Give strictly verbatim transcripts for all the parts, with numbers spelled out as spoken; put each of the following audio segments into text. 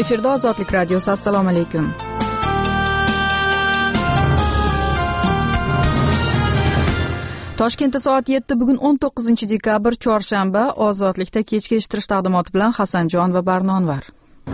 Efirda Ozodlik radiosi. Assalomu alaykum. Toshkentda soat yetti, bugun o'n to'qqizinchi dekabr, chorshanba. Ozodlikda kechki eshittirish taqdimoti bilan Hasanjon va Barnonvar.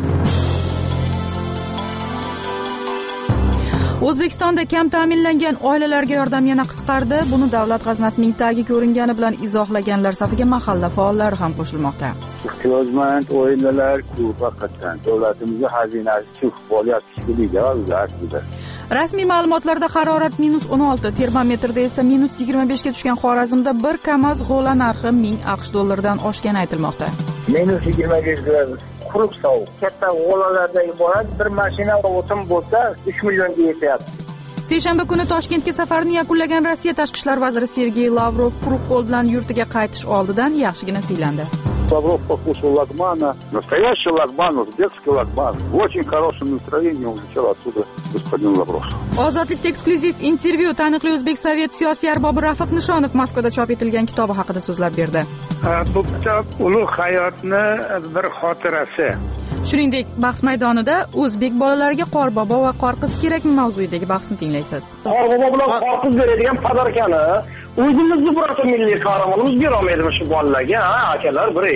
O'zbekistonda kam ta'minlangan oilalarga yordam yana qisqardi. Buni davlat g'aznasining tagi ko'ringani bilan izohlaganlar safiga mahalla faollari ham qo'shilmoqda. Ehtiyojmand oilalar ko'p haqiqatan. Davlatimizga xazinasi cho'k bo'lyapti shekilliga aslida. Rasmiy ma'lumotlarda harorat minus o'n olti, termometrda esa minus yigirma besh ga tushgan Xorazmda bir kamaz g'o'la narxi ming aqsh dollaridan oshgani aytilmoqda. minus yigirma besh gradus. Quruq sovuq. Katta g'o'lalarda iborat bir mashina o'tin bo'lsa uch million yetyapti. Seshanba kuni Toshkentga safarini yakunlagan Rossiya tashqi ishlar vaziri Sergey Lavrov quruq qo'l bilan yurtiga qaytish oldidan yaxshigina siylandi. Лавров похож на лагмана, настоящий лагман, узбекский лагман. В очень хорошем настроении улетел отсюда господин Лавров. Ozodlikda eksklyuziv intervyu. Taniqli o'zbek sovet siyosiy arbobi Rafiq Nishonov Moskvada chop etilgan kitobi haqida so'zlab berdi. Bu kitob ulug' hayotni bir xotirasi. Shuningdek, bahs maydonida o'zbek bolalariga qorbobo va qorqiz kerakmi mavzuidagi bahsni tinglaysiz. Qorbobo bilan qorqiz beradigan padarkani o'zimizni birorta milliy qahramonimiz bera olmaydimi shu bolalarga, ha, akalar, bir.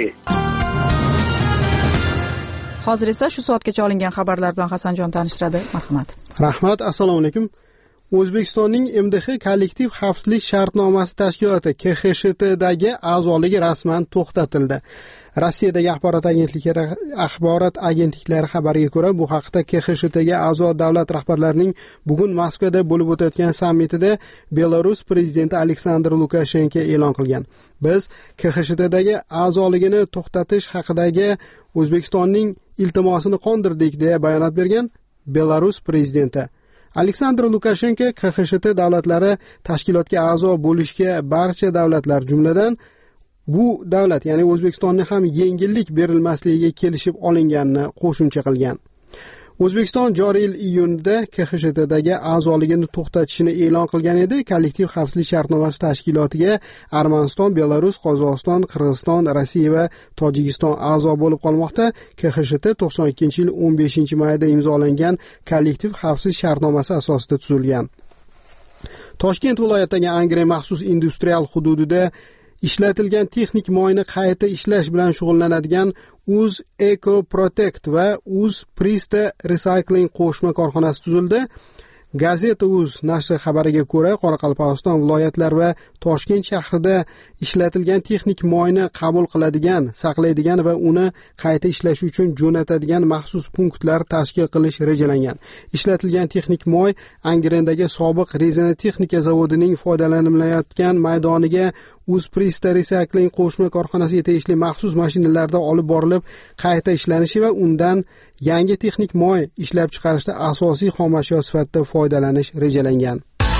Hozir esa shu soatgacha olingan xabarlar bilan Hasanjon tanishtiradi. Marhamat. Rahmat, assalomu alaykum. O'zbekistonning M D X kollektiv xavfsizlik shartnomasi tashkiloti K X S T dagi a'zoligi rasman to'xtatildi. Rossiyadagi axborot agentliklari axborot agentliklari xabariga ko'ra, bu haqda K X S T ga a'zo davlat rahbarlarining bugun Moskvada bo'lib o'tayotgan sammitida Belarus prezidenti Aleksandr Lukashenko e'lon qilgan. Biz K X S T dagi a'zoligini to'xtatish haqidagi O'zbekistonning iltimosini qondirdik deya bayonot bergan Belarus prezidenti. Aleksandr Lukashenko K X S T davlatlari tashkilotga a'zo bo'lishga barcha davlatlar jumladan bu davlat, ya'ni O'zbekistonning ham yengillik berilmasligiga kelishib olinganini qo'shimcha qilgan. O'zbekiston joriy yil iyunda K X S T dagi a'zoligini to'xtatishini e'lon qilgan edi. Kollektiv xavfsizlik shartnomasi tashkilotiga Armaniston, Belarus, Qozog'iston, Qirg'iziston, Rossiya va Tojikiston a'zo bo'lib qolmoqda. K X S T to'qson ikkinchi yil o'n beshinchi mayda imzolangan kollektiv xavfsizlik shartnomasi asosida tuzilgan. Toshkent viloyatidagi Angren maxsus industrial hududida ishlatilgan texnik moyni qayta ishlash bilan shug'ullanadigan Uz Eco Protect va Uz Prista Recycling qo'shma korxonasi tuzildi. Gazeta Uz nashri xabariga ko'ra, Qoraqalpog'iston viloyatlar va Toshkent shahrida ishlatilgan texnik moyni qabul qiladigan, saqlaydigan va uni qayta ishlash uchun jo'natadigan maxsus punktlar tashkil qilish rejalangan. Ishlatilgan texnik moy Angrendagi sobiq rezina texnika zavodining foydalanilayotgan maydoniga Uzprista Recycling qo'shma korxonasiga tegishli maxsus mashinalarda olib borilib, qayta ishlanishi va undan yangi texnik moy ishlab chiqarishda asosiy xomashyo sifatida foydalanish rejalangan.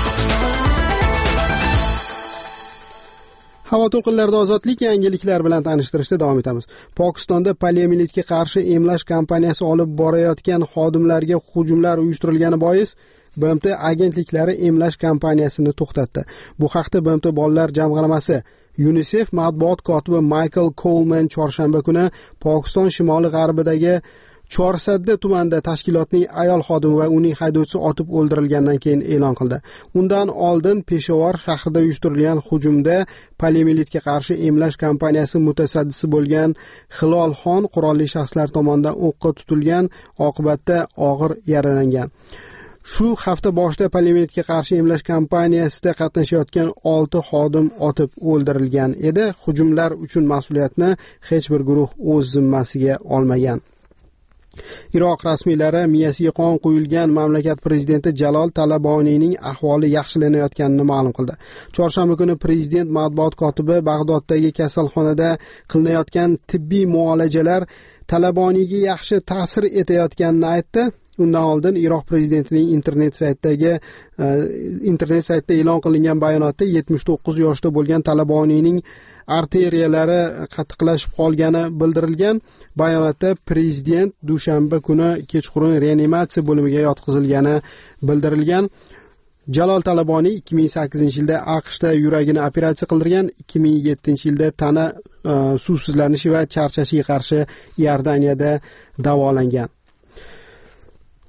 Havo to'lqinlarida ozodlik yangiliklar bilan tanishtirishda davom etamiz. Pokistonda poliomielitga qarshi emlash kampaniyasi olib borayotgan xodimlarga hujumlar uyushtirilgani bois B M T agentliklari emlash kampaniyasini to'xtatdi. Bu haqda B M T bolalar jamg'armasi UNICEF matbuot kotibi Michael Coleman chorshanba kuni Pokiston shimoli g'arbidagi Chorsadda tumanida tashkilotning ayol xodimi va uning haydovchisi otib o'ldirilgandan keyin e'lon qildi. Undan oldin Peshawar shahrida uyushtirilgan hujumda poliomielitga qarshi emlash kampaniyasi mutasaddisi bo'lgan Hilol Xon qurolli shaxslar tomonidan o'qqa tutilgan, oqibatda og'ir yaralangan. Shu hafta boshida poliomielitga qarshi emlash kampaniyasida qatnashayotgan olti xodim otib o'ldirilgan edi. Hujumlar uchun mas'uliyatni hech bir guruh o'z zimmasiga olmagan. Iroq rasmiylari miyasiga qon quyilgan mamlakat prezidenti Jalol Talaboniyning ahvoli yaxshilanayotganini ma'lum qildi. Chorshanba kuni prezident matbuot kotibi Bag'doddagi kasalxonada qilinayotgan tibbiy muolajalar Talaboniyga yaxshi ta'sir etayotganini aytdi. Undan oldin Iroq prezidentining internet saytidagi internet saytida e'lon qilingan bayonotda yetmish to'qqiz yoshda bo'lgan Talaboniyning arteriyalari qattiqlashib qolgani bildirilgan. Bayonotda prezident dushanba kuni kechqurun reanimatsiya bo'limiga yotqizilgani bildirilgan. Jalol Talaboniy ikki ming sakkizinchi yilda AQShda yuragini operatsiya qildirgan, ikki ming yettinchi yilda tana uh, suvsizlanishi va charchashiga qarshi Iordaniyada davolangan.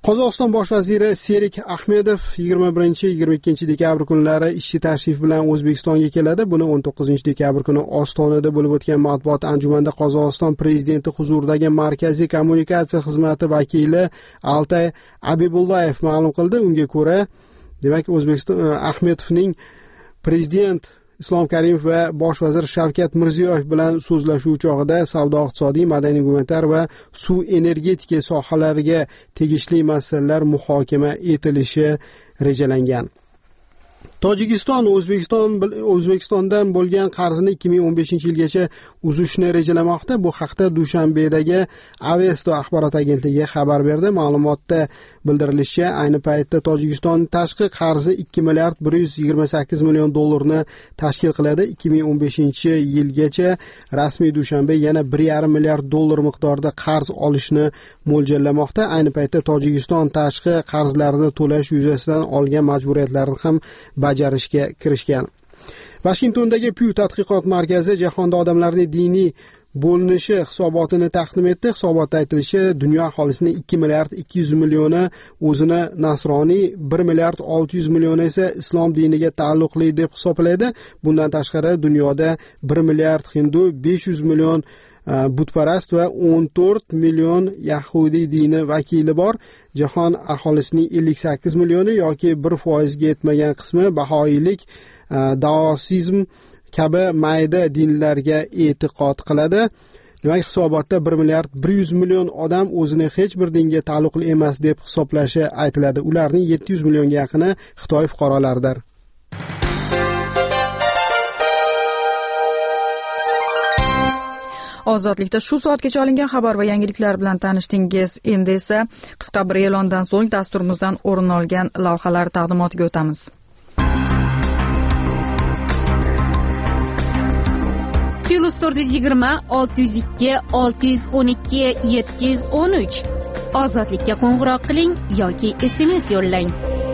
Qozog'iston bosh vaziri Serik Ahmedov yigirma birinchi yigirma ikkinchi dekabr kunlari ishchi tashrif bilan O'zbekistonga keladi. Buni o'n to'qqizinchi dekabr kuni Ostonada bo'lib o'tgan matbuot anjumanida Qozog'iston prezidenti huzuridagi Markaziy kommunikatsiya xizmati vakili Altay Abibullayev ma'lum qildi. Unga ko'ra, demak, O'zbekiston Ahmedovning prezident Islom Karimov va bosh vazir Shavkat Mirziyoyev bilan so'zlashuv chog'ida savdo-iqtisodiy, madaniy-gumanitar va suv energetika sohalariga tegishli masalalar muhokama etilishi rejalangan. Tojikiston O'zbekiston O'zbekistondan bo'lgan qarzini ikki ming o'n beshinchi yilgacha uzishni rejalamoqda. Bu haqda Dushanbedagi Avesto axborot agentligi xabar berdi. Ma'lumotda bildirilishicha, ayni paytda Tojikiston tashqi qarzi ikki milliard bir yuz yigirma sakkiz million dollarni tashkil qiladi. ikki ming o'n beshinchi yilgacha rasmiy Dushanbe yana bir yarim milliard dollar miqdorida qarz olishni mo'ljallamoqda. Ayni paytda Tojikiston tashqi qarzlarini to'lash yuzasidan olgan majburiyatlarini ham bajarishga kirishgan. Vashingtondagi Pew tadqiqot markazi jahonda odamlarning diniy bo'linishi hisobotini taqdim etdi. Hisobotda aytilishicha, dunyo aholisining ikki milliard ikki yuz millioni o'zini nasroniy, bir milliard olti yuz millioni esa islom diniga taalluqli deb hisoblaydi. Bundan tashqari dunyoda bir milliard hindu, besh yuz million butparast va o'n to'rt million yahudiy dini vakili bor. Jahon aholisining ellik sakkiz millioni yoki bir foizga yetmagan qismi bahoiylik, daosizm kabi mayda dinlarga e'tiqod qiladi. Demak, hisobotda bir milliard bir yuz million odam o'zini hech bir dinga taalluqli emas deb hisoblashi aytiladi. Ularning yetti yuz millionga yaqini Xitoy fuqarolaridir. Ozodlikda shu soatgacha olingan xabar va yangiliklar bilan tanishdingiz. Endi esa qisqa bir e'londan so'ng dasturimizdan o'rin olgan lavhalar taqdimotiga o'tamiz. Plus to'rt yuz yigirma olti yuz ikki olti yuz o'n ikki yetti yuz o'n uch. Ozodlikka qo'ng'iroq qiling yoki S M S yo'llang.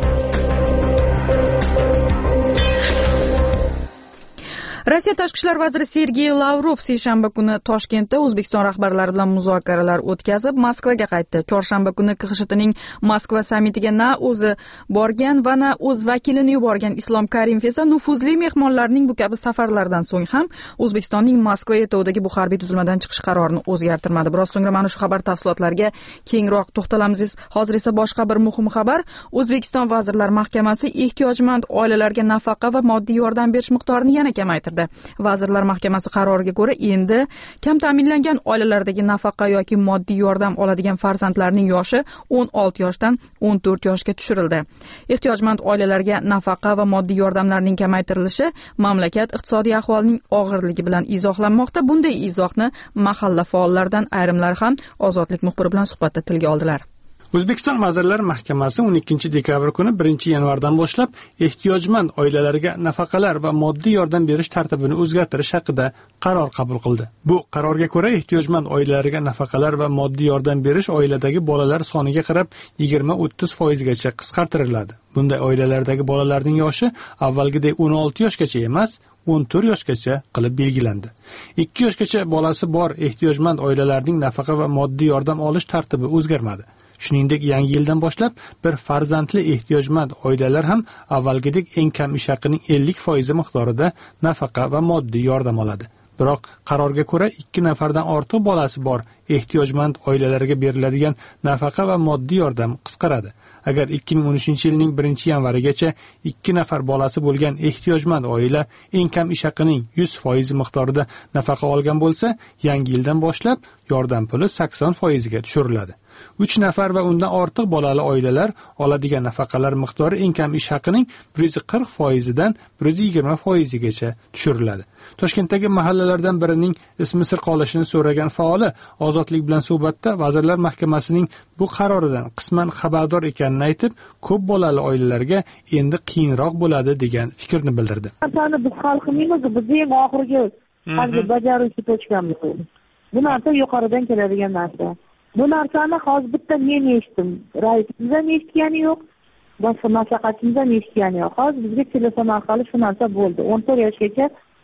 Rossiya tashqi ishlar vaziri Sergey Lavrov seshanba kuni Toshkentda O'zbekiston rahbarlari bilan muzokaralar o'tkazib, Moskvaga qaytdi. Chorshanba kuni K X S H T'ning Moskva sammitiga na o'zi borgan va na o'z vakilini yuborgan Islom Karimov esa nufuzli mehmonlarning bu kabi safarlardan so'ng ham O'zbekistonning Moskva yetog'idagi bu harbiy tuzilmadan chiqish qarorini o'zgartirmadi. Biroz so'ngra mana shu xabar tafsilotlariga kengroq to'xtalamiz. Hozir esa boshqa bir muhim xabar. O'zbekiston Vazirlar Mahkamasi ehtiyojmand oilalarga nafaqa va moddiy yordam berish miqdorini yana kamaytirdi. Vazirlar Mahkamasi qaroriga ko'ra, endi kam ta'minlangan oilalardagi nafaqa yoki moddiy yordam oladigan farzandlarning yoshi o'n olti yoshdan o'n to'rt yoshga tushirildi. Ehtiyojmand oilalarga nafaqa va moddiy yordamlarning kamaytirilishi mamlakat iqtisodiy ahvolining og'irligi bilan izohlanmoqda. Bunday izohni mahalla faollaridan ayrimlari ham Ozodlik muxbiri bilan suhbatda tilga oldilar. O'zbekiston Vazirlar Mahkamasi o'n ikkinchi dekabr kuni birinchi yanvardan boshlab ehtiyojmand oilalarga nafaqalar va moddiy yordam berish tartibini o'zgartirish haqida qaror qabul qildi. Bu qarorga ko'ra ehtiyojmand oilalarga nafaqalar va moddiy yordam berish oiladagi bolalar soniga qarab yigirma o'ttiz foizgacha qisqartiriladi. Bunday oilalardagi bolalarning yoshi avvalgidek o'n olti yoshgacha emas, o'n to'rt yoshgacha qilib belgilandi. ikki yoshgacha bolasi bor ehtiyojmand oilalarning nafaqa va moddiy yordam olish tartibi o'zgarmadi. Shuningdek, yangi yildan boshlab bir farzandli ehtiyojmand oilalar ham avvalgidek eng kam ish haqining ellik foizi miqdorida nafaqa va moddiy yordam oladi. Biroq qarorga ko'ra ikki nafardan ortiq bolasi bor ehtiyojmand oilalarga beriladigan nafaqa va moddiy yordam qisqaradi. Agar ikki ming o'n uchinchi yilning birinchi yanvarigacha ikki nafar bolasi bo'lgan ehtiyojmand oila eng kam ish haqining yuz foiz miqdorida nafaqa olgan bo'lsa, yangi yildan boshlab yordam puli sakson foizga tushiriladi. uch nafar va undan ortiq bolali oilalar oladigan nafaqalar miqdori eng kam ish haqining bir yuz qirq foizidan bir yuz yigirma foizigacha tushiriladi. Toshkentdagi mahallalardan birining ismi sir qolishini so'ragan faoli Ozodlik bilan suhbatda Vazirlar Mahkamasining bu qaroridan qisman xabardor ekanini aytib, ko'p bolali oilalarga endi qiyinroq bo'ladi degan fikrni bildirdi. Narsani biz xalqimiz bizni eng oxirgi hozir bajaruvchi tochkamiz. Bu narsa yuqoridan keladigan narsa. Bu narsani hozir bitta men eshitdim. Raisimiz ham eshitgani yo'q, boshqa maslahatchimiz ham eshitgani yo'q. Hozir bizga telefon orqali shu narsa bo'ldi. o'n to'rt yoshgacha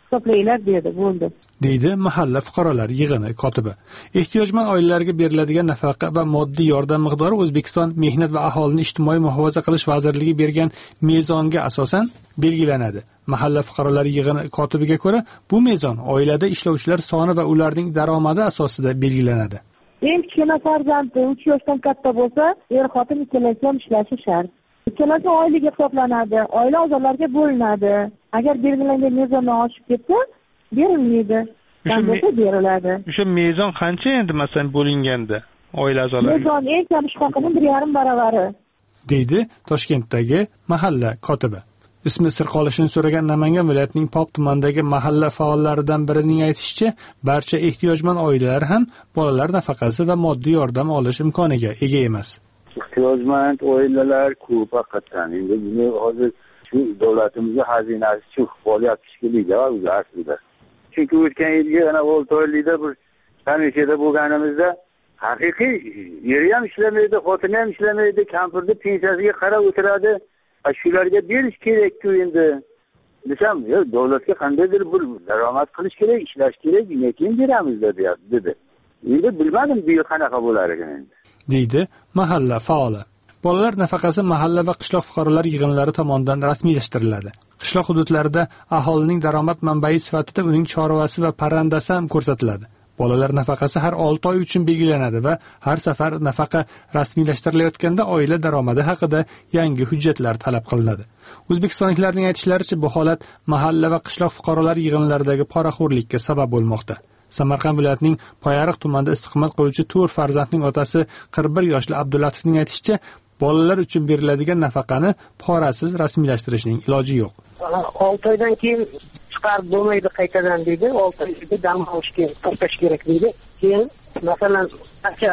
hisoblanglar dedi, bo'ldi. deydi mahalla fuqarolar yig'ini kotibi. Ehtiyojmand oilalarga beriladigan nafaqa va moddiy yordam miqdori O'zbekiston Mehnat va aholini ijtimoiy muhofaza qilish vazirligi bergan mezonga asosan belgilanadi. Mahalla fuqarolar yig'ini kotibiga ko'ra, bu mezon oilada ishlovchilar soni va ularning daromadi asosida belgilanadi. Eng kichkina farzandi uch yoshdan katta bo'lsa, er xotin ikkalasi ham ishlashi shart. Ikkalasi oilaga hisoblanadi, oila a'zolariga bo'linadi. Agar belgilangan mezondan oshib ketsa, berilmaydi. Bo'lsa beriladi. O'sha mezon qancha endi masalan bo'linganda oila a'zolariga? Mezon eng kam ish haqining bir yarim baravari, deydi Toshkentdagi mahalla kotibi. Ismi sir qolishini so'ragan Namangan viloyatining Pop tumanidagi mahalla faollaridan birining aytishicha, barcha ehtiyojmand oilalar ham bolalar nafaqasi va moddiy yordam olish imkoniga ega emas. Ehtiyojmand oilalar ko'p haqiqatan. Endi buni hozir shu davlatimizning xazinasi shu faoliyat ishlaydi o'zi aslida. Chunki o'tgan yilgi ana olti oylikda bir komissiyada bo'lganimizda haqiqiy eri ham ishlamaydi, xotini ham ishlamaydi, kampirni pensiyasiga qarab o'tiradi. Shularga berish kerak-ku endi. Desam, "Yo'q, davlatga qandaydir bir daromad qilish kerak, ishlash kerak, keyin beramiz" dedi. Endi bilmadim bu qanaqa bo'lar ekan endi. deydi mahalla faoli. Bolalar nafaqasi mahalla va qishloq fuqarolar yig'inlari tomonidan rasmiylashtiriladi. Qishloq hududlarida aholining daromad manbai sifatida uning chorvasi va parrandasi ham ko'rsatiladi. Bolalar nafaqasi har olti oy uchun belgilanadi va har safar nafaqa rasmiylashtirilayotganda oila daromadi haqida yangi hujjatlar talab qilinadi. O'zbekistonliklarning aytishlaricha, bu holat mahalla va qishloq fuqarolar yig'inlaridagi poraxo'rlikka sabab bo'lmoqda. Samarqand viloyatining Poyariq tumanida istiqomat qiluvchi to'rt farzandning otasi qirq bir yoshli Abdullatovning aytishicha, bolalar uchun beriladigan nafaqani porasiz rasmiylashtirishning iloji yo'q. olti oydan keyin chiqarib bo'lmaydi qaytadan deydi. olti oyda dam olishga to'xtash kerak deydi. Keyin masalan, qancha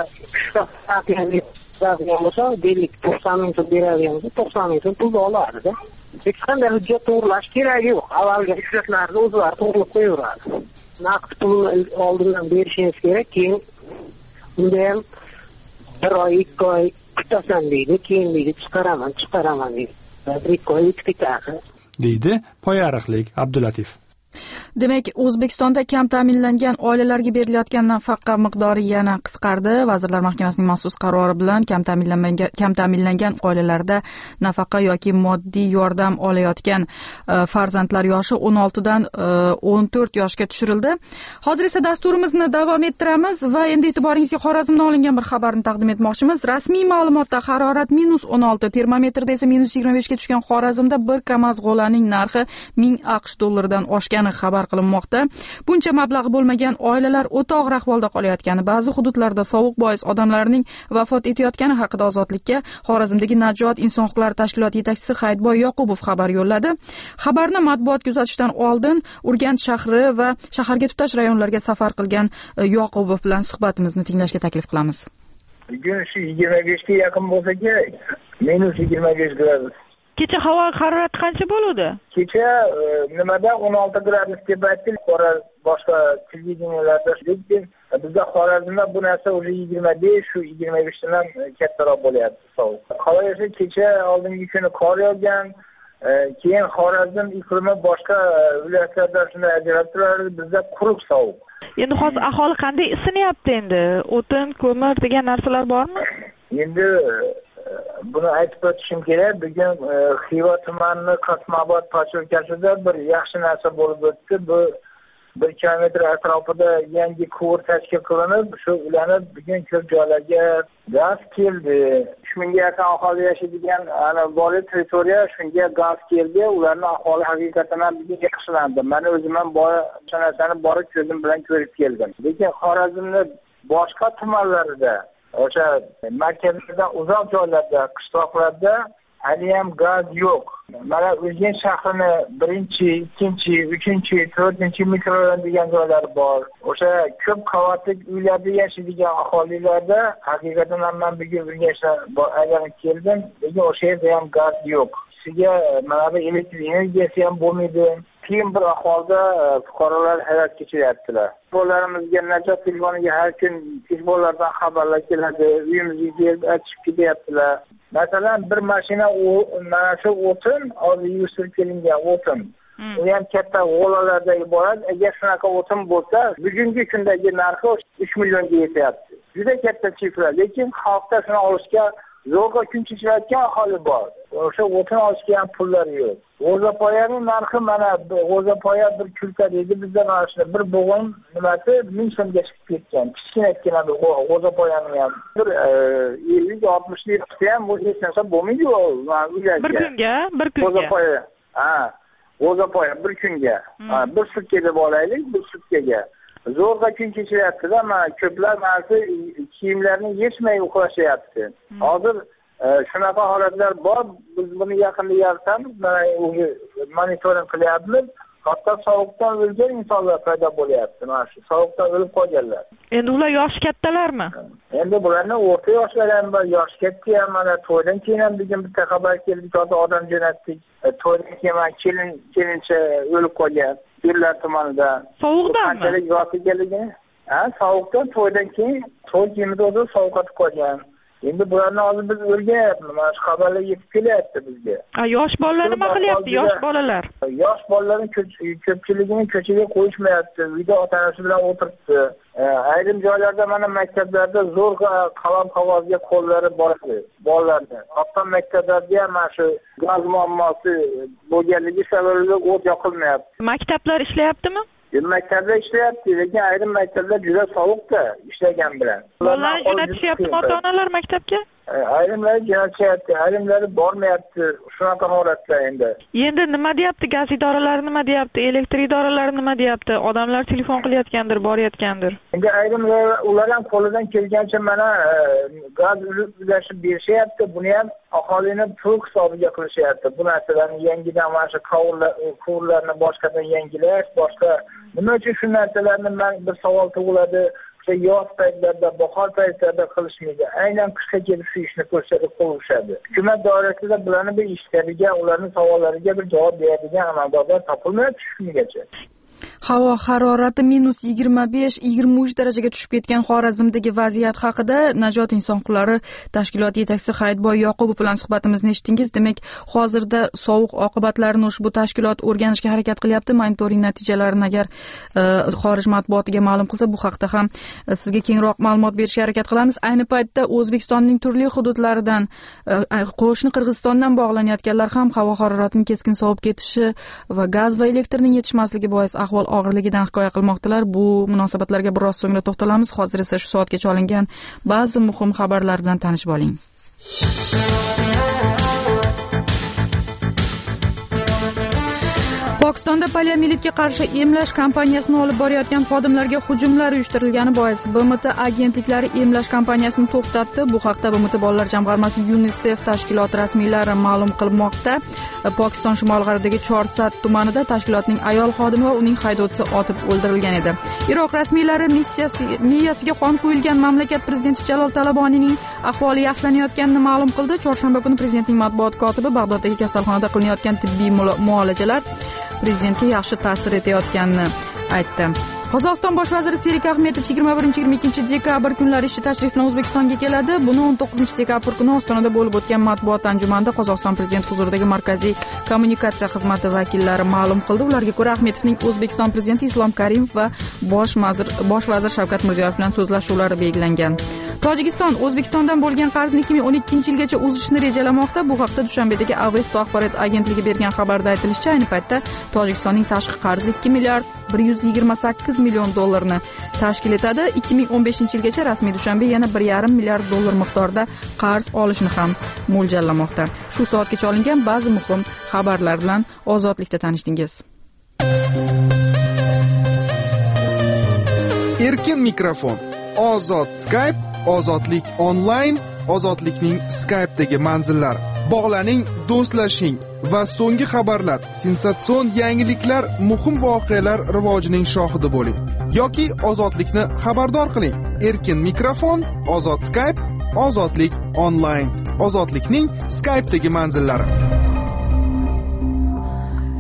beradigan bo'lsa, deylik to'qson ming so'm beradigan bo'lsa, to'qson ming so'm pulni olardi-da. Hech qanday hujjat to'g'rilash keragi yo'q. Avvalgi hujjatlarni o'zlari to'g'rilab qo'yaveradi. Naqd pulni oldindan berishingiz kerak, keyin unda ham bir oy, ikki oy kutasan deydi, keyin deydi chiqaraman, chiqaraman deydi. Bir ikki oy kutadi, deydi Poyariqlik Abdulatif. Demak, O'zbekistonda kam ta'minlangan oilalarga berilayotgan nafaqa miqdori yana qisqardi. Vazirlar Mahkamasining maxsus qarori bilan kam ta'minlangan kam ta'minlangan oilalarda nafaqa yoki moddiy yordam olayotgan farzandlar yoshi o'n olti dan o'n to'rt yoshga tushirildi. Hozir esa dasturimizni davom ettiramiz va endi e'tiboringizga Xorazmdan olingan bir xabarni taqdim etmoqchimiz. Rasmiy ma'lumotda harorat minus o'n olti, termometrda esa minus yigirma besh ga tushgan Xorazmda bir kamaz g'olaning narxi ming aqsh dollaridan oshgani xabar qilinmoqda. Buncha mablag' bo'lmagan oilalar o'ta og'ir ahvolda qolayotgani, ba'zi hududlarda sovuq bois odamlarning vafot etayotgani haqida Ozodlikka Xorazmdagi Najot inson huquqlari tashkiloti yetakchisi Hayitboy Yoqubov xabar yo'lladi. Xabarni matbuotga uzatishdan oldin Urganch shahri va shaharga tutash rayonlarga safar qilgan Yoqubov bilan suhbatimizni tinglashga taklif qilamiz. Bugun shu yigirma besh ga yaqin bo'lsa kerak, minus yigirma besh gradus. Kecha havo harorati qancha bo'ldi? Kecha nimada o'n olti gradus deb aytdik, boshqa televideniyalarda. Lekin bizda Xorazmda bu narsa o'zi yigirma besh, shu yigirma besh dan kattaroq bo'lyapti sovuq. Havo esa kecha oldingi kuni qor yog'gan, keyin Xorazm iqlimi boshqa viloyatlarda shunday ajralib turadi, bizda quruq sovuq. Endi hozir aholi qanday isinyapti endi? O'tin, ko'mir degan narsalar bormi? Endi buni aytib o'tishim kerak. Bugun Xiva tumani Qasmobod posyolkasida bir yaxshi narsa bo'lib o'tdi. Bu bir kilometr atrofida yangi quvur tashkil qilinib, shu ulanib bugun ko'p joylarga gaz keldi. uch mingga yaqin aholi yashaydigan ana bor territoriya, shunga gaz keldi. Ularning ahvoli haqiqatan ham bugun yaxshilandi. Men o'zim ham bor o'sha narsani borib ko'zim bilan ko'rib keldim. Lekin Xorazmning boshqa tumanlarida, o'sha markazlardan uzoq joylarda, qishloqlarda hali ham gaz yo'q. Mana Urganch shahrini birinchi, ikkinchi, uchinchi, to'rtinchi mikrorayon degan joylar bor. O'sha ko'p qavatli uylarda yashaydigan aholilarda haqiqatan ham men bugun Urganchda aylanib keldim. Lekin o'sha yerda ham gaz yo'q. Sizga mana bu elektr energiyasi ham bo'lmaydi. Keyin bir ahvolda fuqarolar hayot kechiryaptilar. Bolarimizga Najot telefoniga har kun tezborlardan xabarlar keladi. Uyimizga kelib aytib ketyaptilar. Masalan, bir mashina mana shu o'tin, hozir yurib kelingan o'tin. u ham katta g'olalardan iborat. Agar shunaqa o'tin bo'lsa, bugungi kundagi narxi uch millionga yetyapti. Juda katta sifra, lekin xalqda shuni olishga zo'rg'a kun kechirayotgan aholi bor. O'sha o'tin olishga ham pullar yo'q. G'o'zapoyaning narxi mana g'o'zapoya bir kulka deydi bizda mana shuni bir bo'g'in nimasi ming so'mga chiqib ketgan. Kichkina bir g'o'zapoyaning ham bir ellik oltmish lirasi ham bu hech narsa bo'lmaydi-ku. Bir kunga, bir kunga. G'o'zapoya. Ha, g'o'zapoya bir kunga. Ha, bir sutka deb olaylik, bir sutkaga. Zo'rg'a kun kechiryapti-da, mana ko'plar narsa kiyimlarni yechmay uxlashyapti. Hozir shunaqa holatlar bor. Biz buni yaqinda yaratamiz, mana monitoring qilyapmiz. Hatto sovuqdan o'lgan insonlar paydo bo'lyapti. Mana shu sovuqdan o'lib qolganlar. Endi ular yoshi kattalarmi? Endi bularning o'rta yoshlar ham bor, yosh katta ham. Mana to'ydan keyin ham bugun bitta xabar keldi, hozir odam jo'natdik. To'ydan keyin mana kelin kelincha o'lib qolgan. Gullar tumanida. Sovuqdanmi? Qanchalik yosh ekanligini? Ha, sovuqdan to'ydan keyin to'y kiyimida o'zi sovuqatib qolgan. Endi bularni hozir biz o'rganyapmiz. Mana shu xabarlar yetib kelyapti bizga. Ha, yosh bolalar nima qilyapti? Yosh bolalar. Yosh bolalarning ko'pchiligini ko'chaga qo'yishmayapti. Uyda ota-onasi bilan o'tiribdi. Ayrim joylarda mana maktablarda zo'rg'a qalam qog'ozga qo'llari boradi bolalarni. Hatto maktablarda ham mana shu gaz muammosi bo'lganligi sababli o't yoqilmayapti. Maktablar ishlayaptimi? Maktablar ishlayapti, lekin ayrim maktablar juda sovuqda ishlagan bilan. Bolalarni jo'natishyapti ota-onalar maktabga? Ayrimlari jo'natishyapti, ayrimlari bormayapti. Shunaqa holatda endi. Endi nima deyapti? Gaz idoralari nima deyapti? Elektr idoralari nima deyapti? Odamlar telefon qilayotgandir, borayotgandir. Endi ayrimlar ular ham qo'lidan kelgancha mana gaz ulashib berishyapti. Buni ham aholini pul hisobiga qilishyapti. Bu narsalarni yangidan mana shu quvurlarni boshqadan yangilash, boshqa nima uchun shu narsalarni men bir savol tug'iladi. Yoz paytlarida, bahor paytlarida qilishmaydi. Aynan qishga kelib shu ishni ko'rsatib qo'yishadi. Hukumat doirasida bularni bir eshitadigan, ularning savollariga bir javob beradigan amaldorlar topilmayapti shu kungacha. Havo harorati minus yigirma besh yigirma uch darajaga tushib ketgan Xorazmdagi vaziyat haqida Najot inson huquqlari tashkiloti yetakchisi Hayitboy Yoqubov bilan suhbatimizni eshitdingiz. Demak, hozirda sovuq oqibatlarini ushbu tashkilot o'rganishga harakat qilyapti. Monitoring natijalarini agar xorij matbuotiga ma'lum qilsa, bu haqda ham sizga kengroq ma'lumot berishga harakat qilamiz. Ayni paytda O'zbekistonning turli hududlaridan, qo'shni Qirg'izistondan bog'lanayotganlar ham havo haroratining keskin sovib ketishi va gaz va elektrning yetishmasligi bois ahvol og'irligidan hikoya qilmoqdalar. Bu munosabatlarga biroz so'ngra to'xtalamiz. Hozir esa shu soatgacha olingan ba'zi muhim xabarlar bilan tanishib oling. Pokistonda poliomiyelitga qarshi emlash kampaniyasini olib borayotgan xodimlarga hujumlar uyushtirilgani bois B M T agentliklari emlash kampaniyasini to'xtatdi. Bu haqda B M T bolalar jamg'armasi UNICEF tashkiloti rasmiylari ma'lum qilmoqda. Pokiston shimol-g'arbidagi Chorsat tumanida tashkilotning ayol xodimi va uning haydovchisi otib o'ldirilgan edi. Iroq rasmiylari miyasiga qon quyilgan mamlakat prezidenti Jalol Talaboniyning ahvoli yaxshilanayotganini ma'lum qildi. Chorshanba kuni prezidentning matbuot kotibi Bag'doddagi kasalxonada qilinayotgan tibbiy muolajalar prezidentga yaxshi ta'sir etayotganini aytdi. Qozog'iston bosh vaziri Serik Ahmetov yigirma birinchi yigirma ikkinchi dekabr kunlari ish tashrif bilan O'zbekistonga keladi. Buni o'n to'qqizinchi dekabr kuni Ostonada bo'lib o'tgan matbuot anjumanida Qozog'iston prezidenti huzuridagi markaziy kommunikatsiya xizmati vakillari ma'lum qildi. Ularga ko'ra, Ahmetovning O'zbekiston prezidenti Islom Karimov va bosh vazir bosh vazir Shavkat Mirziyoyev bilan so'zlashuvlari belgilangan. Tojikiston O'zbekistondan bo'lgan qarzni ikki ming o'n ikkinchi yilgacha uzishni rejalamoqda. Bu haqda Dushanbedagi Avesta axborot agentligi bergan xabarda aytilishicha, ayni paytda Tojikistonning tashqi qarzi ikki milliard bir yuz yigirma sakkiz million dollarni tashkil etadi. ikki ming o'n beshinchi yilgacha rasmiy Dushanbe yana bir yarim milliard dollar miqdorida qarz olishni ham mo'ljallamoqda. Shu soatgacha olingan ba'zi muhim xabarlar bilan ozodlikda tanishdingiz. Erkin mikrofon, ozod Skype, ozodlik onlayn, ozodlikning Skype'dagi manzillari. Bog'laning, do'stlashing va so'nggi xabarlar, sensatsion yangiliklar, muhim voqealar rivojining shohidi bo'ling yoki ozodlikni xabardor qiling. Erkin mikrofon, ozod Skype, ozodlik onlayn, ozodlikning Skype'dagi manzillari.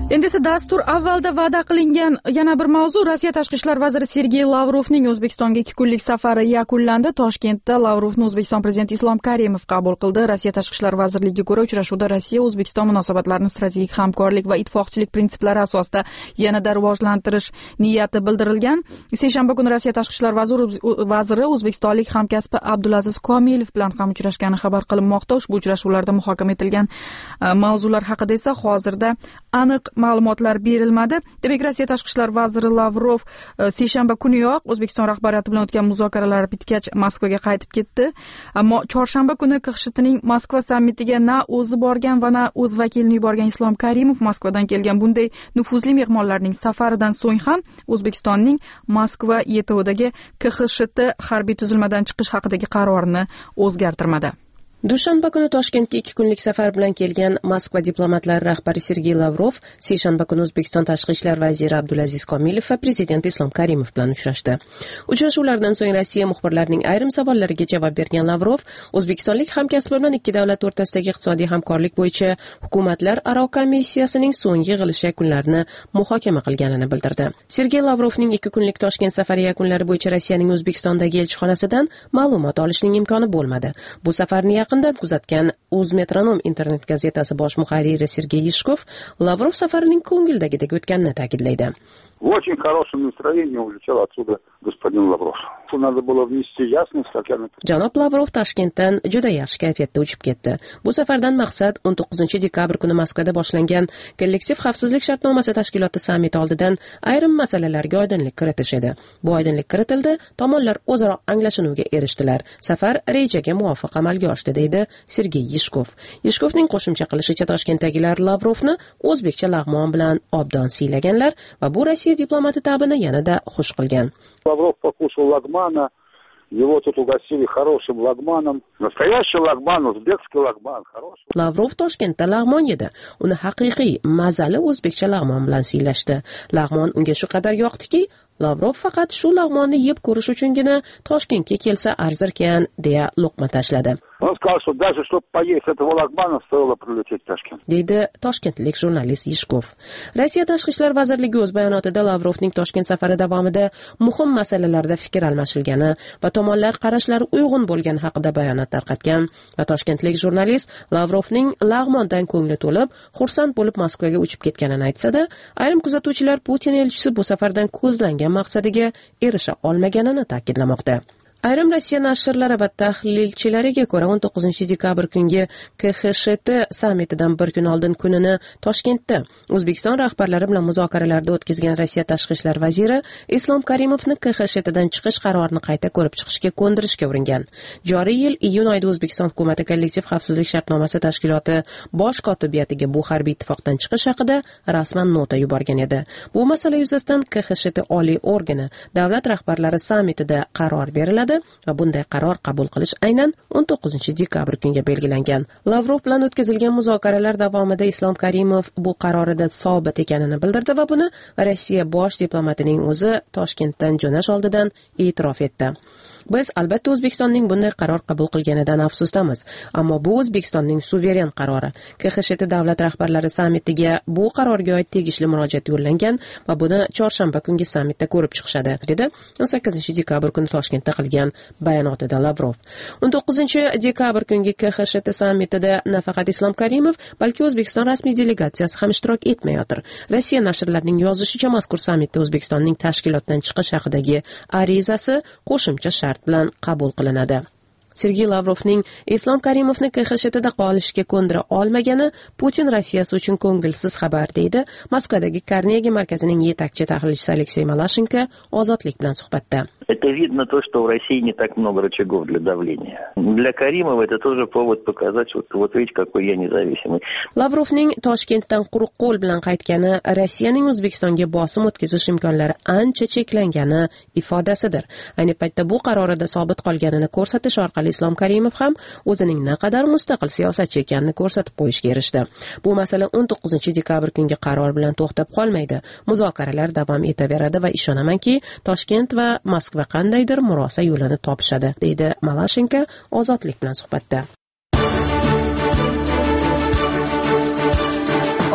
Endi esa dastur avvalda va'da qilingan yana bir mavzu. Rossiya tashqi ishlar vaziri Sergey Lavrovning O'zbekistonga ikki kunlik safari yakunlandi. Toshkentda Lavrovni O'zbekiston prezidenti Islom Karimov qabul qildi. Rossiya tashqi ishlar vazirligiga ko'ra, uchrashuvda Rossiya O'zbekiston munosabatlarini strategik hamkorlik va ittifoqchilik prinsiplari asosida yanada rivojlantirish niyati bildirilgan. Seshanba kuni Rossiya tashqi ishlar vaziri O'zbekistonlik hamkasbi Abdulaziz Komilov bilan ham uchrashgani xabar qilinmoqda. Ushbu uchrashuvlarda muhokama etilgan mavzular haqida esa hozirda aniq ma'lumotlar berilmadi. Demak, Rossiya tashqi ishlar vaziri Lavrov seshanba kuniyoq O'zbekiston rahbariyati bilan o'tgan muzokaralar bitgach Moskvaga qaytib ketdi. Ammo chorshanba kuni KXSHTning Moskva sammitiga na o'zi borgan va na o'z vakilini yuborgan Islom Karimov Moskvadan kelgan bunday nufuzli mehmonlarning safaridan so'ng ham O'zbekistonning Moskva yetovidagi KXSHT harbiy tuzilmadan chiqish haqidagi qarorini o'zgartirmadi. Dushanba kuni Toshkentga ikki kunlik safar bilan kelgan Moskva diplomatlari rahbari Sergey Lavrov seshanba kuni O'zbekiston tashqi ishlar vaziri Abdulaziz Komilov va prezident Islom Karimov bilan uchrashdi. Uchrashuvlardan so'ng Rossiya muxbirlarining ayrim savollariga javob bergan Lavrov O'zbekistonlik hamkasbi bilan ikki davlat o'rtasidagi iqtisodiy hamkorlik bo'yicha hukumatlar aro komissiyasining so'nggi yig'ilishi yakunlarini muhokama qilganini bildirdi. Sergey Lavrovning ikki kunlik Toshkent safari yakunlari bo'yicha Rossiyaning O'zbekistondagi elchixonasidan ma'lumot olishning imkoni bo'lmadi. Bu safarni yaqindan kuzatgan O'zmetronom internet gazetasi bosh muharriri Sergey Yishkov Lavrov safarining ko'ngildagidek o'tganini ta'kidlaydi. В очень хорошем настроении улетел отсюда господин Лавров. Надо было внести ясность, как я написал. Janob Lavrov Toshkentdan juda yaxshi kayfiyatda uchib ketdi. Bu safardan maqsad o'n to'qqizinchi dekabr kuni Moskvada boshlangan kollektiv xavfsizlik shartnomasi tashkiloti sammiti oldidan ayrim masalalarga oydinlik kiritish edi. Bu oydinlik kiritildi, tomonlar o'zaro anglashuvga erishdilar. Safar rejaga muvofiq amalga oshdi, deydi Sergey Yishkov. Yishkovning qo'shimcha qilishicha, Toshkentdagilar Lavrovni o'zbekcha lag'mon bilan obdon siylaganlar va bu Rossiya diplomati ta'bini yanada xush qilgan. Lavrov покушал лагмана, его тут угостили хорошим лагманом. Настоящий лагман, узбекский лагман, хороший. Lavrov Toshkentda lag'mon yedi. Uni haqiqiy mazali o'zbekcha lag'mon bilan siylashdi. Lag'mon unga shu qadar yoqdiki, Lavrov faqat shu lag'monni yeb ko'rish uchungina Toshkentga kelsa arzirkan deya luqma tashladi. Он сказал, что даже чтобы поесть этого лагмана стоило прилететь в Toshkent. Deydi toshkentlik jurnalist Yishkov. Rossiya tashqi ishlar vazirligi o'z bayonotida Lavrovning Toshkent safari davomida muhim masalalarda fikr almashilgani va tomonlar qarashlari uyg'un bo'lgani haqida bayonot tarqatgan va toshkentlik jurnalist Lavrovning lag'mondan ko'ngli to'lib, xursand bo'lib Moskvaga uchib ketganini aytsa-da, ayrim kuzatuvchilar Putin elchisi bu safardan ko'zlangan maqsadiga erisha olmaganini ta'kidlamoqda. Ayrim Rossiya nashrlari va tahlilchilariga ko'ra o'n to'qqizinchi dekabr kungi KXSHT sammitidan bir kun oldin kunini Toshkentda O'zbekiston rahbarlari bilan muzokaralarda o'tkazgan Rossiya tashqi ishlar vaziri Islom Karimovni KXSHTdan chiqish qarorini qayta ko'rib chiqishga ko'ndirishga uringan. Joriy yil iyun oyida O'zbekiston hukumati kollektiv xavfsizlik shartnomasi tashkiloti bosh kotibiyatiga bu harbiy ittifoqdan chiqish haqida rasman nota yuborgan edi. Bu masala yuzasidan KXSHT oliy organi davlat rahbarlari sammitida qaror beriladi va bunday qaror qabul qilish aynan o'n to'qqizinchi dekabr kunga belgilangan. Lavrov bilan o'tkazilgan muzokaralar davomida Islom Karimov bu qarorida sobit ekanini bildirdi va buni Rossiya bosh diplomatining o'zi Toshkentdan jo'nash oldidan e'tirof etdi. Biz albatta O'zbekistonning bunday qaror qabul qilganidan afsusdamiz, ammo bu O'zbekistonning suveren qarori. KXSHT davlat rahbarlari sammitiga bu qarorga oid tegishli murojaat yo'llangan va buni chorshanba kungi sammitda ko'rib chiqishadi, dedi o'n sakkizinchi dekabr kuni Toshkentda qilgan bayonotida Lavrov. o'n to'qqizinchi dekabr kungi KXSHT sammitida nafaqat Islom Karimov, balki O'zbekiston rasmiy delegatsiyasi ham ishtirok etmayotir. Rossiya nashrlarining yozishicha, mazkur sammitda O'zbekistonning tashkilotdan chiqish haqidagi arizasi qo'shimcha shart bilan qabul qilinadi. Sergey Lavrovning Islom Karimovni KXSHTda qolishga ko'ndira olmagani Putin Rossiyasi uchun ko'ngilsiz xabar, deydi Moskvadagi Carnegie markazining yetakchi tahlilchisi Aleksey Malashenko Ozodlik bilan suhbatda. Это видно то, что в России не так много рычагов для давления. Для Каримова это тоже повод показать, вот, вот видите, какой я независимый. Lavrovning Toshkentdan quruq qo'l bilan qaytgani Rossiyaning O'zbekistonga bosim o'tkazish imkonlari ancha cheklangani ifodasidir. Ayni paytda bu qarorida sobit qolganini ko'rsatish orqali Islom Karimov ham o'zining naqadar mustaqil siyosatchi ekanini ko'rsatib qo'yishga erishdi. Bu masala o'n to'qqizinchi dekabr kungi qaror bilan to'xtab qolmaydi. Muzokaralar davom etaveradi va ishonamanki, Toshkent va Moskva qandaydir murosa yo'lini topishadi, deydi Malashenko Ozodlik bilan suhbatda.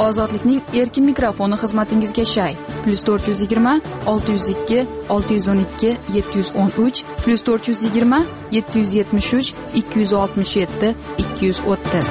ozodlikning erkin mikrofoni xizmatingizga shay plus to'rt yuz yigirma olti yuz ikki olti yuz o'n ikki yetti yuz o'n uch plus to'rt yuz yigirma yetti yuz yetmish uch ikki yuz oltmish yetti ikki yuz o'ttiz.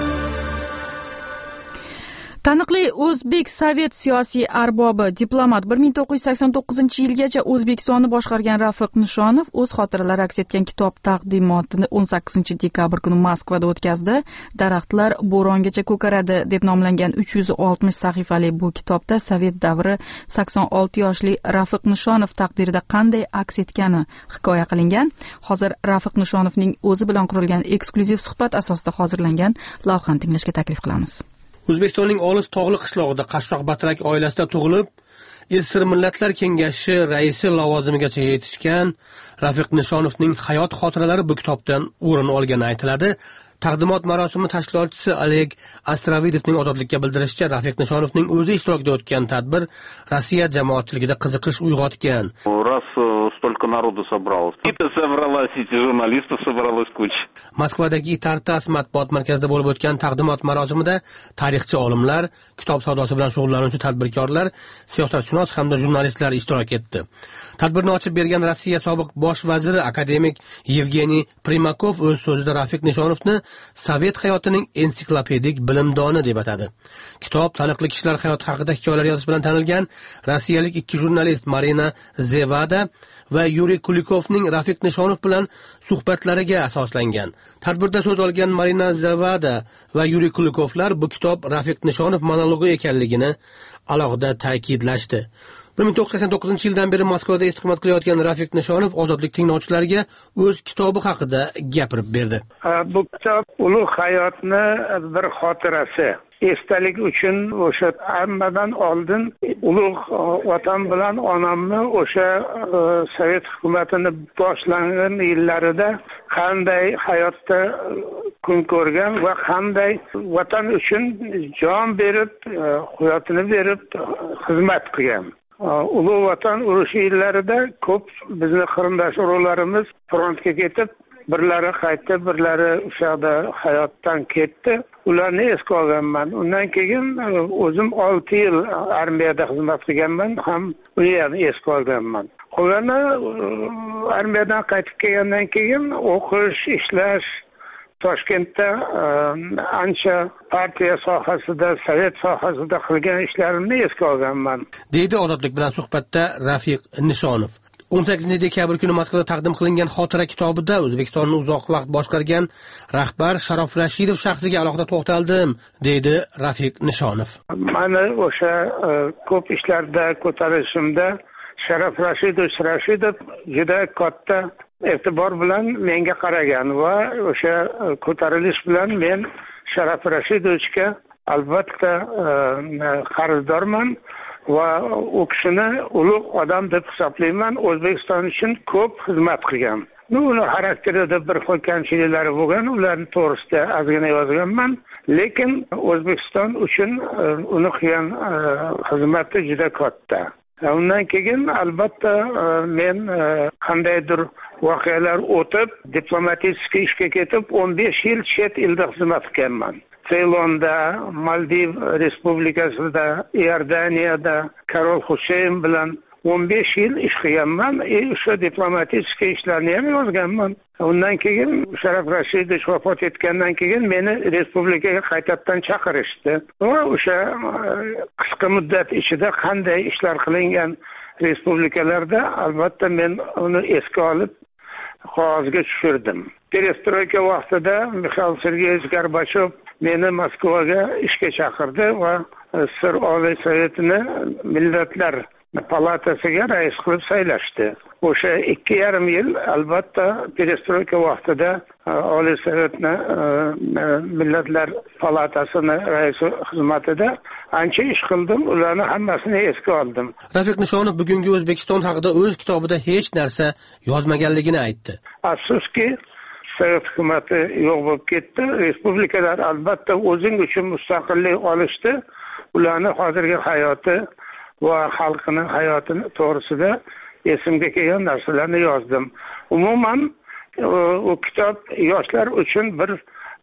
Taniqli o'zbek sovet siyosiy arbobi, diplomat bir ming to'qqiz yuz sakson to'qqizinchi yilgacha O'zbekistonni boshqargan Rafiq Nishonov o'z xotiralari aks etgan kitob taqdimotini o'n sakkizinchi dekabr kuni Moskvada o'tkazdi. Daraxtlar bo'rongacha ko'karadi deb nomlangan uch yuz oltmish sahifali bu kitobda sovet davri sakson olti yoshli Rafiq Nishonov taqdirida qanday aks etgani hikoya qilingan. Hozir Rafiq Nishonovning o'zi bilan qurilgan eksklyuziv suhbat asosida hozirlangan lavhani tinglashga taklif qilamiz. O'zbekistonning olis tog'li qishlog'ida qashshoq batrak oilasida tug'ilib, Sir Millatlar Kengashi raisi lavozimigacha yetishgan Rafiq Nishonovning hayot xotiralari bu kitobdan o'rin olgani aytiladi. Taqdimot marosimi tashkilotchisi Oleg Astrovidovning ozodlikka bildirishicha, Rafiq Nishonovning o'zi ishtirokida o'tgan tadbir Rossiya jamoatchiligida qiziqish uyg'otgan. Столько народу собралось. И-то собралась, и журналистов собралась куча. Moskvadagi Tartas matbuot markazida bo'lib o'tgan taqdimot marosimida tarixchi olimlar, kitob savdosi bilan shug'ullanuvchi tadbirkorlar, siyosatshunos hamda jurnalistlar ishtirok etdi. Tadbirni ochib bergan Rossiya sobiq bosh vaziri akademik Yevgeniy Primakov o'z so'zida Rafiq Nishonovni sovet hayotining ensiklopedik bilimdoni deb atadi. Kitob taniqli kishilar hayoti haqida hikoyalar yozish bilan tanilgan rossiyalik ikki jurnalist Marina Zevada va Yuriy Kulikovning Rafiq Nishonov bilan suhbatlariga asoslangan. Tadbirda so'z olgan Marina Zevada va Yuriy Kulikovlar bu kitob Rafiq Nishonov monologi ekanligini alohida ta'kidlashdi. bir ming to'qqiz yuz sakson to'qqizinchi yildan beri Moskvada istiqomat qilayotgan Rafiq Nishonov ozodlik tinglovchilariga o'z kitobi haqida gapirib berdi. Bu kitob ulug' hayotni bir xotirasi. Esdalik uchun o'sha hammadan oldin ulug' vatan bilan onamni o'sha sovet hukumatini boshlangan yillarida qanday hayotda kun ko'rgan va qanday vatan uchun jon berib, hayotini berib xizmat qilgan. Ulug' vatan urushi yillarida ko'p bizni qarindosh urug'larimiz frontga ketib, birlari qaytdi, birlari o'shada hayotdan ketdi. Ularni esga olganman. Undan keyin o'zim olti yil armiyada xizmat qilganman, ham uni ham esga olganman. Qolgani armiyadan qaytib kelgandan keyin o'qish, ishlash, Toshkentda ancha partiya sohasida, sovet sohasida qilgan ishlarimni esga olganman. Deydi ozodlik bilan suhbatda Rafiq Nishonov. o'n sakkizinchi dekabr kuni Moskvada taqdim qilingan xotira kitobida O'zbekistonni uzoq vaqt boshqargan rahbar Sharof Rashidov shaxsiga alohida to'xtaldim, deydi Rafiq Nishonov. Mani o'sha ko'p ishlarda ko'tarishimda Sharof Rashidov Rashidov juda katta e'tibor bilan menga qaragan va o'sha ko'tarilish bilan men Sharof Rashidovga albatta qarzdorman va u kishini ulug' odam deb hisoblayman. O'zbekiston uchun ko'p xizmat qilgan. Uni xarakterida bir xil kamchiliklari bo'lgan, ularni to'g'risida ozgina yozganman, lekin O'zbekiston uchun uni qilgan xizmati juda katta. Undan keyin albatta men qandaydir voqealar o'tib, diplomatik ishga ketib, o'n besh yil chet elda xizmat qilganman. Ceylonda, Maldiv Respublikasida, Iordaniyada Karol Huseyn bilan o'n besh yil ish qilganman. O'sha diplomatik ishlarni ham yozganman. Undan keyin Sharof Rashidov vafot etgandan keyin meni respublikaga qaytadan chaqirishdi. Va o'sha qisqa muddat ichida qanday ishlar qilingan respublikalarda albatta men uni esga olib qog'ozga tushirdim. Perestroyka vaqtida Mikhail Sergeyevich Gorbachev meni Moskvaga ishga chaqirdi va Sir Oliy Sovetini Millatlar palatasiga rais qilib saylashdi. O'sha ikki yarim yil albatta perestroyka vaqtida Oliy Sovetni Millatlar palatasini raisi xizmatida ancha ish qildim, ularni hammasini esga oldim. Rafiq Nishonov bugungi O'zbekiston haqida o'z kitobida hech narsa yozmaganligini aytdi. Afsuski, Sovet hukumati yo'q bo'lib ketdi. Respublikalar albatta o'zing uchun mustaqillik olishdi. Ularning hozirgi hayoti va xalqining hayotini to'g'risida esimga kelgan narsalarni yozdim. Umuman u kitob yoshlar uchun bir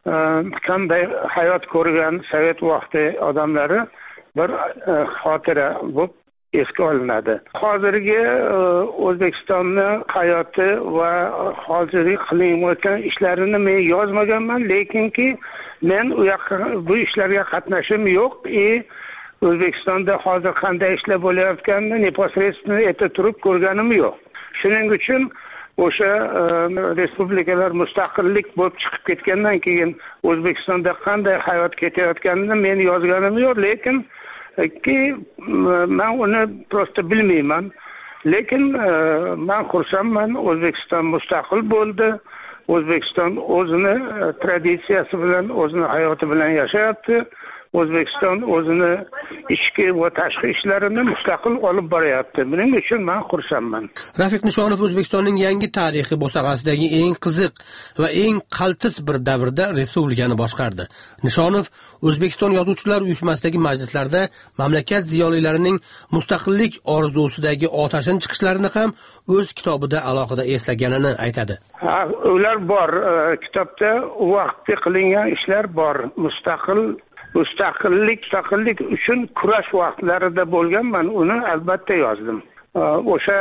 qanday hayot ko'rgan sovet vaqti odamlari bir xotira bo'lib esga olinadi. Hozirgi O'zbekistonning hayoti va hozirgi qilinayotgan ishlarini men yozmaganman, lekinki men u yoqqa bu ishlarga qatnashim yo'q. E O'zbekistonda hozir qanday ishlar bo'layotganini непосредственно eta turib ko'rganim yo'q. Shuning uchun o'sha respublikalar mustaqillik bo'lib chiqib ketgandan keyin O'zbekistonda qanday hayot ketayotganini men yozganim yo'q, lekin ki men uni prosta bilmayman. Lekin men xursandman, O'zbekiston mustaqil bo'ldi. O'zbekiston o'zini traditsiyasi bilan, o'zini hayoti bilan yashayapti. O'zbekiston o'zini ichki va tashqi ishlarini mustaqil olib boryapti. Buning uchun men xursandman. Rafiq Nishonov O'zbekistonning yangi tarixi bo'sag'asidagi eng qiziq va eng qaltis bir davrda respublikani boshqardi. Nishonov O'zbekiston Yozuvchilar uyushmasidagi majlislarda mamlakat ziyolilarining mustaqillik orzusidagi otashin chiqishlarini ham o'z kitobida alohida eslaganini aytadi. Ha, ular bor. Kitobda vaqtda qilingan ishlar bor. Mustaqil mustaqillik mustaqillik uchun kurash vaqtlarida bo'lganman, uni albatta yozdim. O'sha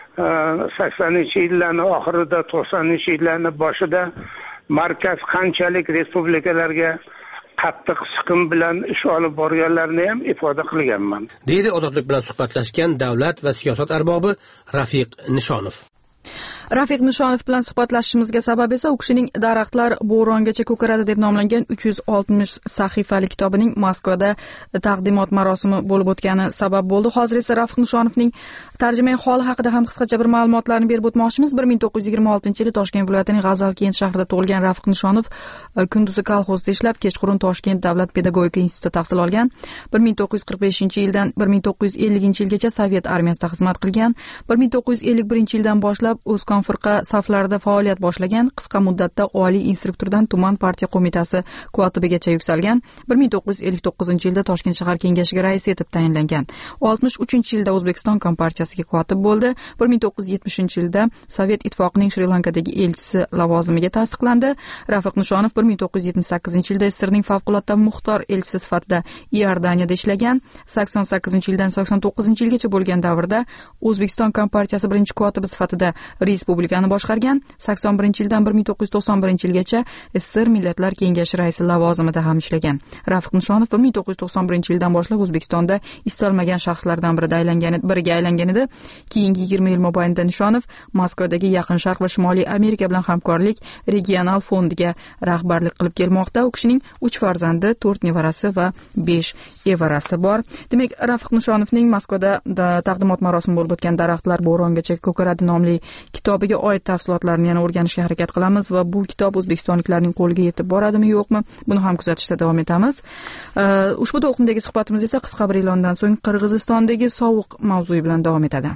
saksoninchi yillarning oxirida, to'qsoninchi yillarning boshida markaz qanchalik respublikalarga qattiq siqim bilan ish olib borganlarini ham ifoda qilganman. Deydi ozodlik bilan suhbatlashgan davlat va siyosat arbobi Rafiq Nishonov. Rafiq Nishonov bilan suhbatlashishimizga sabab esa u kishining Daraxtlar bo'rongacha ko'karadi deb nomlangan uch yuz oltmish sahifali kitobining Moskvada taqdimot marosimi bo'lib o'tgani sabab bo'ldi. Hozir esa Rafiq Nishonovning tarjimai holi haqida ham qisqacha bir ma'lumotlarni berib o'tmoqchimiz. bir ming to'qqiz yuz yigirma oltinchi yili Toshkent viloyatining G'azalkent shahrida tug'ilgan Rafiq Nishonov kunduzi kolxozda ishlab, kechqurun Toshkent davlat pedagogika institutida tahsil olgan. bir ming to'qqiz yuz qirq beshinchi yildan bir ming to'qqiz yuz ellinchi yilgacha Sovet armiyasida xizmat qilgan. bir ming to'qqiz yuz ellik birinchi yildan boshlab o'z firqa saflarida faoliyat boshlagan. Qisqa muddatda oliy instruktordan tuman partiya qo'mitasi kotibigacha yuksalgan. bir ming to'qqiz yuz ellik to'qqizinchi yilda Toshkent shahar kengashiga rais etib tayinlangan. oltmish uchinchi yilda O'zbekiston kompartiyasiga kotib bo'ldi. bir ming to'qqiz yuz yetmishinchi yilda Sovet ittifoqining Shri-Lankadagi elchisi lavozimiga tasdiqlandi. Rafiq Nishonov bir ming to'qqiz yuz yetmish sakkizinchi yilda S S R ning favqulodda muxtor elchisi sifatida Iordaniyada ishlagan. sakson sakkizinchi yildan sakson to'qqizinchi yilgacha bo'lgan davrda O'zbekiston kompartiyasi birinchi kotibi sifatida respublikani boshqargan. sakson birinchi yildan bir ming to'qqiz yuz to'qson birinchi yilgacha S S R Millatlar kengashi raisi lavozimida ham ishlagan. Rafiq Nishonov bir ming to'qqiz yuz to'qson birinchi yildan boshlab O'zbekistonda istalmagan shaxslardan biriga aylangan biriga aylangan edi. Keyingi yigirma yil mobaynida Nishonov Moskvadagi Yaqin Sharq va Shimoliy Amerika bilan hamkorlik regional fondiga rahbarlik qilib kelmoqda. U kishining uch farzandi, to'rt nevarasi va besh evarasi bor. Demak, Rafiq Nishonovning Moskvada taqdimot marosimi bo'lib o'tgan Daraxtlar bo'rongacha ko'karadi nomli kitobiga oid tafsilotlarni yana o'rganishga harakat qilamiz va bu kitob o'zbekistonliklarning qo'liga yetib boradimi yo'qmi, buni ham kuzatishda davom etamiz. Ushbu to'lqindagi suhbatimiz esa qisqa bir e'londan so'ng Qirg'izistondagi sovuq mavzui bilan davom etadi.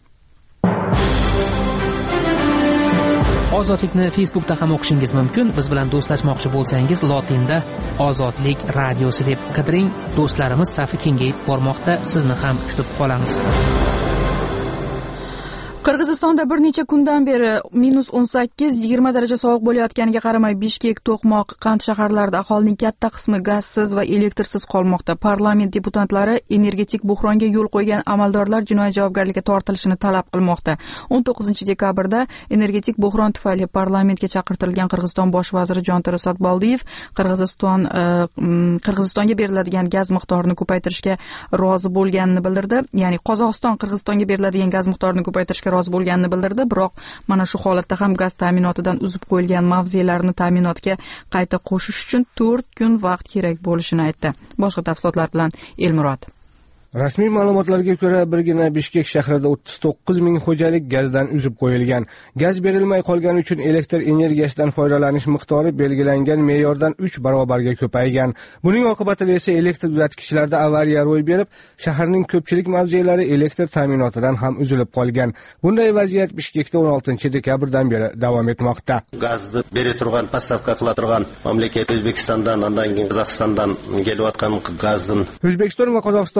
Ozodlikni Facebookda ham o'qishingiz mumkin. Biz bilan do'stlashmoqchi bo'lsangiz, lotinda Ozodlik radiosi deb qidiring. Do'stlarimiz safi kengayib bormoqda. Sizni ham kutib qolamiz. Qirg'izistonda bir necha kundan beri minus o'n sakkiz yigirma daraja sovuq bo'layotganiga qaramay Bishkek, To'qmoq, Qand shaharlarida aholining katta qismi gazsiz va elektrsiz qolmoqda. Parlament deputatlari energetik buhronga yo'l qo'ygan amaldorlar jinoiy javobgarlikka tortilishini talab qilmoqda. o'n to'qqizinchi dekabrda energetik buhron tufayli parlamentga chaqirtirilgan Qirg'iziston bosh vaziri Jontir Satboldiyev Qirg'iziston Qirg'izistonga beriladigan gaz miqdorini ko'paytirishga rozi bo'lganini bildirdi. Ya'ni Qozog'iston Qirg'izistonga beriladigan gaz miqdorini ko'paytirishga rozi bo'lganini bildirdi. Biroq mana shu holatda ham gaz ta'minotidan uzib qo'yilgan mavzelarni ta'minotga qayta qo'shish uchun to'rt kun vaqt kerak bo'lishini aytdi. Boshqa tafsilotlar bilan Elmurod. Rasmiy ma'lumotlarga ko'ra, birgina Bishkek shahrida o'ttiz to'qqiz ming xo'jalik gazdan uzib qo'yilgan. Gaz berilmay qolgani uchun elektr energiyasidan foydalanish miqdori belgilangan me'yordan uch barobarga ko'paygan. Buning oqibatida esa elektr uzatgichlarda avariya ro'y berib, shaharning ko'pchilik mavzelari elektr ta'minotidan ham uzilib qolgan. Bunday vaziyat Bishkekda o'n oltinchi dekabrdan beri davom etmoqda. Gazni bera turgan, pastavka qila turgan mamlakat O'zbekistondan, undan keyin Qozog'istondan kelayotgan gazni O'zbekiston va Qozog'istondan keladigan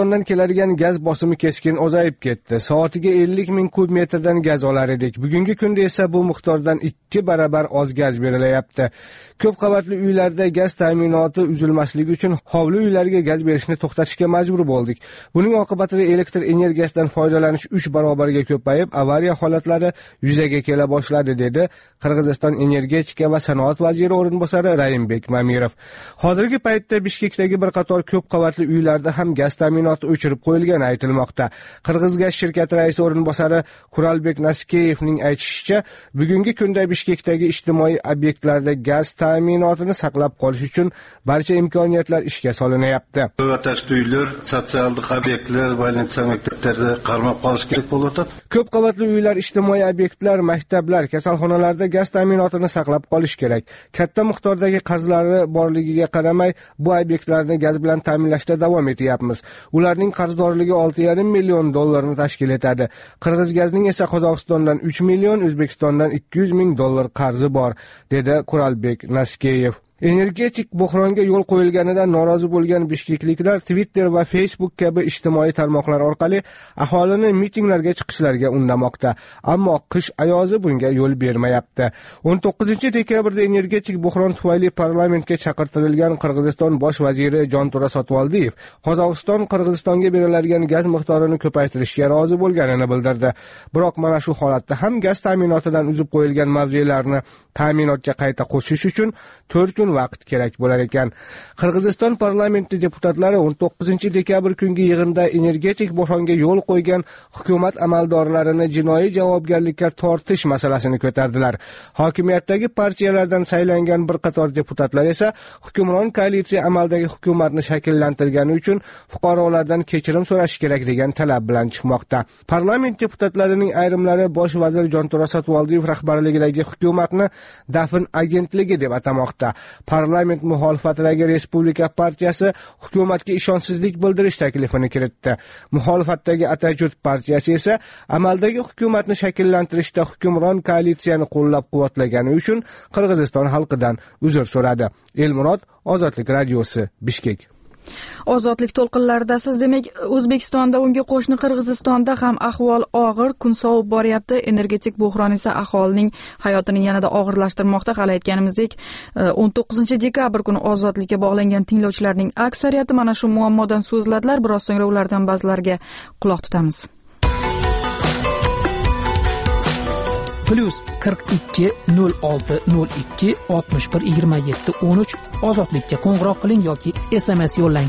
beriladigan gaz bosimi keskin ozayib ketdi. Soatiga ellik ming kub metrdan gaz olar edik. Bugungi kunda esa bu miqdordan ikki barabar oz gaz berilyapti. Ko'p qavatli uylarda gaz ta'minoti uzilmasligi uchun hovli uylarga gaz berishni to'xtatishga majbur bo'ldik. Buning oqibatida elektr energiyasidan foydalanish uch barobarga ko'payib, avariya holatlari yuzaga kela boshladi, dedi Qirg'iziston energetika va sanoat vaziri o'rinbosari Raimbek Mamirov. Hozirgi paytda Bishkekdagi bir qator ko'p qavatli uylarda ham gaz ta'minoti o'chirib qo'yilgani aytilmoqda. Qirg'izgaz shirkati raisi o'rinbosari Kuralbek Naskeyevning aytishicha, bugungi kunda Bishkekdagi ijtimoiy obyektlarda gaz ta'minotini saqlab qolish uchun barcha imkoniyatlar ishga solinyapti. Vatandaş uylar, sotsiallik obyektlar, больница maktablarda qarmab qolish kerak bo'ladi. Ko'p qavatli uylar, ijtimoiy obyektlar, maktablar, kasalxonalarda gaz ta'minotini saqlab qolish kerak. Katta miqdordagi qarzlari borligiga qaramay, bu obyektlarni gaz bilan ta'minlashda davom etyapmiz. Ularning qarzdorligi olti yarim million dollarni tashkil etadi. Qirg'izgazning esa Qozog'istondan uch million, O'zbekistondan ikki yuz ming dollar qarzi bor, dedi Kuralbek Naskeyev. Energetik buhronga yo'l qo'yilganidan norozi bo'lgan bishkekliklar Twitter va Facebook kabi ijtimoiy tarmoqlar orqali aholini mitinglarga chiqishlarga undamoqda. Ammo qish ayozi bunga yo'l bermayapti. o'n to'qqizinchi dekabrda energetik buhron tufayli parlamentga chaqirtirilgan Qirg'iziston bosh vaziri Jontura Sotvoldiyev Qozog'iston Qirg'izistonga beriladigan gaz miqdorini ko'paytirishga rozi bo'lganini bildirdi. Biroq mana shu holatda ham gaz ta'minotidan uzib qo'yilgan mavzelarni ta'minotga qayta qo'shish uchun to'rt kun vaqt kerak bo'lar ekan. Qirg'iziston parlamenti deputatlari o'n to'qqizinchi dekabr kungi yig'inda energetik buhronga yo'l qo'ygan hukumat amaldorlarini jinoiy javobgarlikka tortish masalasini ko'tardilar. Hokimiyatdagi partiyalardan saylangan bir qator deputatlar esa hukmron koalitsiya amaldagi hukumatni shakllantirgani uchun fuqarolardan kechirim so'rash kerak degan talab bilan chiqmoqda. Parlament deputatlarining ayrimlari bosh vazir Jontura Sotvoldiyev rahbarligidagi hukumatni dafn agentligi deb atamoqda. Parlament muxolifatidagi Respublika partiyasi hukumatga ishonchsizlik bildirish taklifini kiritdi. Muxolifatdagi Atajurt partiyasi esa amaldagi hukumatni shakllantirishda hukmron koalitsiyani qo'llab-quvvatlagani uchun Qirg'iziston xalqidan uzr so'radi. Elmurod, Ozodlik radiosi, Bishkek. Ozodlik to'lqinlaridasiz. Demak, O'zbekistonda unga qo'shni Qirg'izistonda ham ahvol og'ir, kun sovib boryapti. Energetik buhron esa aholining hayotini yanada og'irlashtirmoqda. Hali aytganimizdek, o'n to'qqizinchi dekabr kuni ozodlikka bog'langan tinglovchilarning aksariyati mana shu muammodan so'zladilar. Biroz so'ngra ulardan ba'zilariga quloq tutamiz. Plus qirq ikki nol olti nol ikki oltmish bir yigirma yetti o'n uch ozodlikka qo'ng'iroq qiling yoki S M S yo'llang.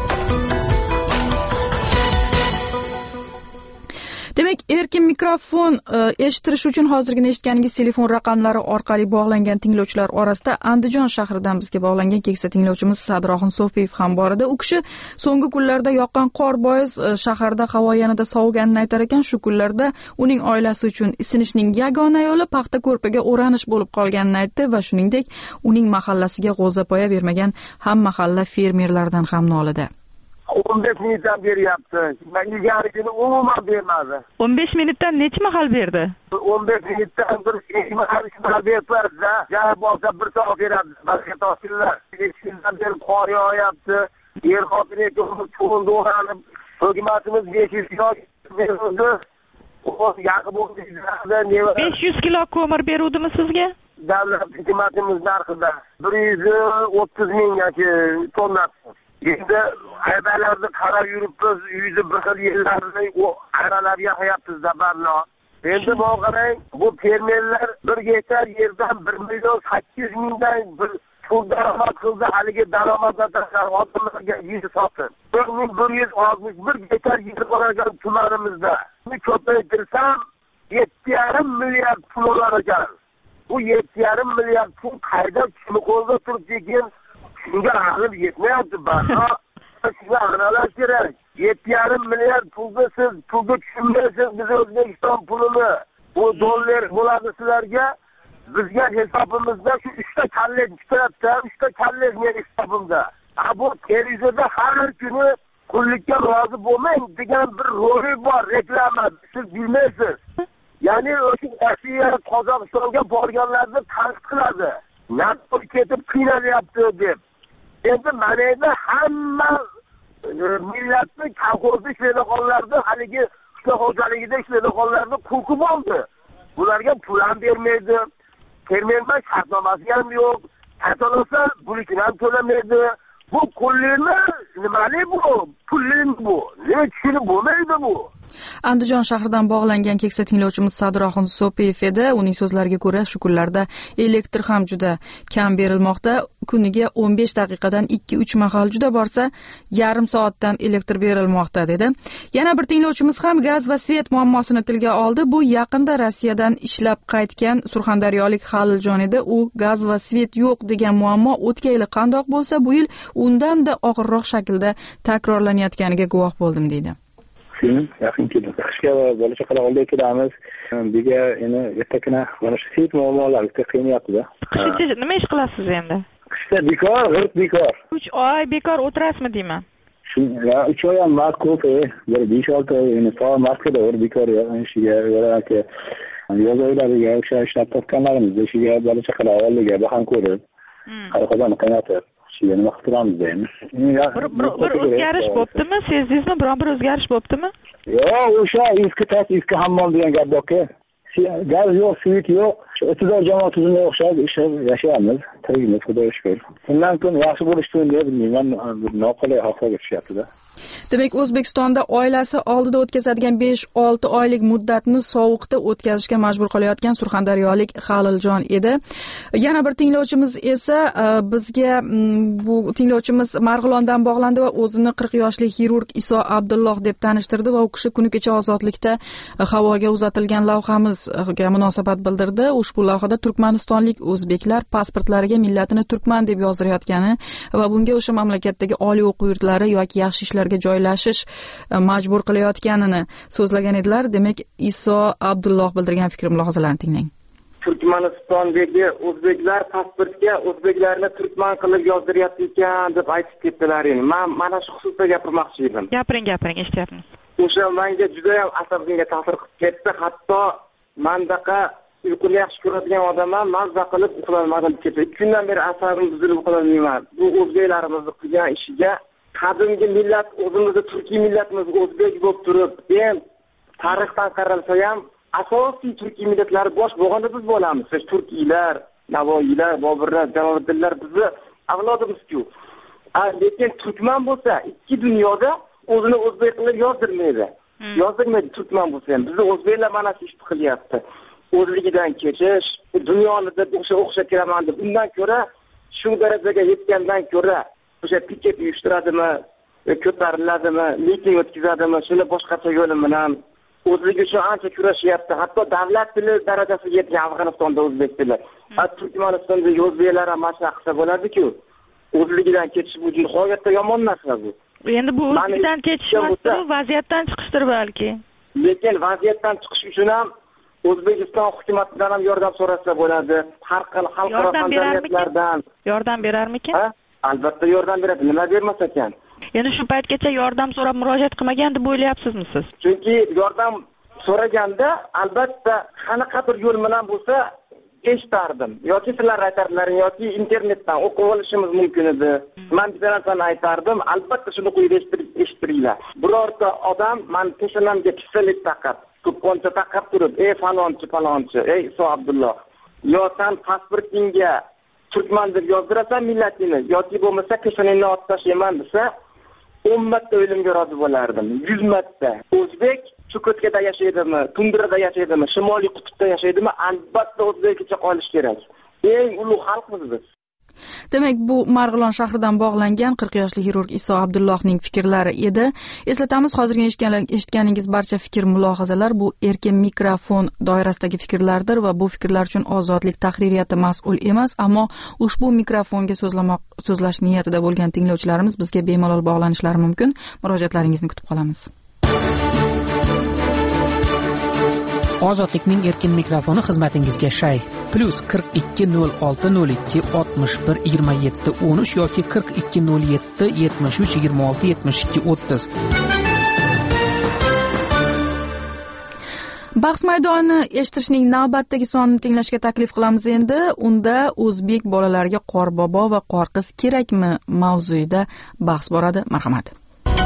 Demak, erkin mikrofon eshitish uchun hozirgina eshitganingiz telefon raqamlari orqali bog'langan tinglovchilar orasida Andijon shahridan bizga bog'langan keksa tinglovchimiz Sadroxin Sofiyev ham bor edi. U kishi so'nggi kunlarda yoqqan qor bois shaharda havo yanada soviganini aytar ekan. Shu kunlarda uning oilasi uchun isinishning yagona yo'li paxta ko'rpaga o'ranish bo'lib qolganini aytdi va shuningdek, uning mahallasiga g'o'zapoya bermagan ham mahalla fermerlardan ham nolida. o'n besh minutdan beryapti. Men ilgarigini umuman bermadi. o'n besh minutdan necha mahal berdi? o'n besh minutdan bir ikki mahal berdi. Yana bo'lsa bir soat beradi. Balki topshirlar. ikki kundan beri qor yog'yapti. Er xotin ikkovimiz cho'lda o'ranib, hukumatimiz besh yuz kilo berdi. O yaqin bo'ldi. besh yuz kilo ko'mir beruvdimi sizga? Davlat hukumatimiz narxida bir yuz o'ttiz ming yoki tonnasi. Endi haybalarni qarab yuribmiz, uyda bir xil yerlarni o qaralar yaqyapmiz zabarno. Endi bu qarang, bu fermerlar bir gektar yerdan bir million sakkiz yuz mingdan bir pul daromad qildi, haligi daromaddan tashqari odamlarga yer sotdi. bir ming bir yuz oltmish bir gektar yer bo'lgan tumanimizda. Buni ko'paytirsam yetti yarim milliard pul olar ekan. Bu yetti yarim milliard pul qayda kim qo'lda turibdi ekan? Shunga aqlim yetmayapti bana. Shunga aqlash kerak. yetti yarim milliard pulni siz pulga tushunmaysiz, biz O'zbekiston pulini. Bu dollar bo'ladi sizlarga. Bizga hisobimizda shu uchta kallet chiqyapti, uchta kallet men hisobimda. Ha bu televizorda har kuni qullikka rozi bo'lmang degan bir rolik bor, reklama. Siz bilmaysiz. Ya'ni o'sha Rossiya Qozog'istonga borganlarni tanqid qiladi. Naqd ketib qiynalyapti deb. Endi mana endi hamma millatni kolxozda ishlaydiganlarni haligi qishloq xo'jaligida ishlaydiganlarni qo'rqib oldi. Bularga pul ham bermaydi. Termenman shartnomasi ham yo'q. Hatolasa bunikini ham to'lamaydi. Bu qo'llarni nimali bu? Pulli bu. Nima tushunib bo'lmaydi bu? Andijon shahridan bog'langan keksa tinglovchimiz Sadiroxon So'piyev edi. Uning so'zlariga ko'ra, shu kunlarda elektr ham juda kam berilmoqda. Kuniga o'n besh daqiqadan ikki uch mahal juda borsa, yarim soatdan elektr berilmoqda dedi. Yana bir tinglovchimiz ham gaz va svet muammosini tilga oldi. Bu yaqinda Rossiyadan ishlab qaytgan surxondaryolik Haliljon edi. U gaz va svet yo'q degan muammo o'tgan yil qandoq bo'lsa, bu yil undan-da og'irroq shaklda takrorlanayotganiga guvoh bo'ldim deydi. Sen yaqin keldi. Qishga va bola chaqalar oldiga kelamiz. Biga endi ertakina mana shu svet muammolari qiynayapti-da. Qishda nima ish qilasiz endi? Qishda bekor, g'irt bekor. uch oy bekor o'tirasizmi deyman? Shu ya uch oy ham mart ko'p, bir besh olti oy endi soat markada bir bekor ishiga yo'laki. Yoz oylariga o'sha ishlab topganlarimiz ishiga bola chaqalar oldiga baham ko'rib, qaraqadan qaynatib ishga nima qilib turamiz deymiz. Bir o'zgarish bo'ptimi? Sezdingizmi? Biron bir o'zgarish bo'ptimi? Yo'q, o'sha eski tas, eski hammom degan gap borku. Gaz yo'q, svet yo'q. Iqtidor jamoat tuzumga o'xshab yashayapmiz. Tirikmiz, xudoga shukr. Bundan keyin yaxshi bo'lishi uchun deb bilmayman, noqulay ahvolga tushyapti-da. Demak, O'zbekistonda oilasi oldida o'tkazadigan besh olti oylik muddatni sovuqda o'tkazishga majbur qilayotgan surxondaryolik Haliljon edi. Yana bir tinglovchimiz esa bizga bu tinglovchimiz Marg'ilondan bog'landi va o'zini qirq yoshli xirurg Iso Abdulloh deb tanishtirdi va u kishi kuni kecha ozodlikda havoga uzatilgan lavhamizga munosabat bildirdi. Ushbu lavhada turkmanistonlik o'zbeklar pasportlariga millatini turkman deb yozdirayotgani va bunga o'sha mamlakatdagi oliy o'quv yurtlari yoki yaxshi ishlarga joylashish majbur qilayotganini so'zlagan edilar. Demak, Iso Abdulloh bildirgan fikr mulohazalarini tinglang. Turkmanistondagi o'zbeklar pasportga o'zbeklarni turkman qilib yozdiryapti ekan deb aytib ketdilar. Men mana shu xususda gapirmoqchi edim. Gapiring, gapiring, eshityapmiz. O'sha menga juda ham asabimga ta'sir qilib ketdi. Hatto mendaqa uyquni yaxshi ko'radigan odamman, mazza qilib uxlolmadim ketdi. ikki kundan beri asabim buzilib uxlolmayman. Bu o'zbeklarimizni qilgan ishiga qadimgi millat, o'zimizni turkiy millatimiz o'zbek bo'lib turib, ham tarixdan qaralsa ham asosiy turkiy millatlar bosh bo'lganda biz bo'lamiz. Siz turkiylar, navoiylar, boburlar, jaloliddinlar bizni avlodimiz-ku. Lekin turkman bo'lsa, ikki dunyoda o'zini o'zbek qilib yozdirmaydi. Yozdirmaydi turkman bo'lsa ham. Bizni o'zbeklar mana shu ishni qilyapti. O'zligidan kechish, dunyoni deb o'sha o'xshab kiraman deb undan ko'ra shu darajaga yetgandan ko'ra o'sha piket uyushtiradimi, ko'tariladimi, miting o'tkazadimi, shuni boshqacha yo'li bilan o'zligi uchun ancha kurashyapti. Hatto davlat tili darajasiga yetgan Afg'onistonda o'zbek tili. Turkmanistonda o'zbeklar ham mashq qilsa bo'ladi-ku. O'zligidan ketish bu nihoyatda yomon narsa bu. Endi bu o'zligidan ketish emas, vaziyatdan chiqishdir balki. Lekin vaziyatdan chiqish uchun ham O'zbekiston hukumatidan ham yordam so'rasa bo'ladi. Har xil xalqaro hamkorliklardan yordam berarmikin? Albatta yordam beradi. Nima bermas ekan? Endi shu paytgacha yordam so'rab murojaat qilmagan deb o'ylayapsizmi siz? Chunki yordam so'raganda albatta qanaqadir yo'l bilan bo'lsa eshitardim. Yoki sizlar aytardilaring, yoki internetdan o'qib olishimiz mumkin edi. Men bitta narsani aytardim, albatta shuni qo'yib eshittiringlar. Birorta odam men peshonamga pistolet taqib, to'pponcha taqib turib, "Ey falonchi, falonchi, ey Iso Abdulloh, yo sen pasportingga turkman deb yozdirasan millatingni, yoki bo'lmasa peshonangni otib tashlayman" desa, o'n marta o'limga rozi bo'lardim. yuz marta. O'zbek Chukotkada yashaydimi, tundrada yashaydimi, Shimoliy qutbda yashaydimi, albatta o'zbekcha qolish kerak. Eng ulug' xalqmiz biz. Demak, bu Marg'ilon shahridan bog'langan qirq yoshli xirurg Iso Abdullohning fikrlari edi. Eslatamiz, hozirgi eshitganingiz barcha fikr mulohazalar bu erkin mikrofon doirasidagi fikrlardir va bu fikrlar uchun ozodlik tahririyati mas'ul emas, ammo ushbu mikrofonga so'zlamoq so'zlash niyatida bo'lgan tinglovchilarimiz bizga bemalol bog'lanishlari mumkin. Murojaatlaringizni kutib qolamiz. Ozodlikning erkin mikrofoni xizmatingizga shay. Plus qirq ikki nol olti nol ikki oltmish bir yigirma yetti o'n uch yoki qirq ikki nol yetti yetmish uch yigirma olti yetmish ikki o'ttiz. Bahs maydoni eshitishning navbatdagi sonini tinglashga taklif qilamiz endi. Unda o'zbek bolalariga qorbobo va qorqiz kerakmi mavzuida bahs boradi. Marhamat.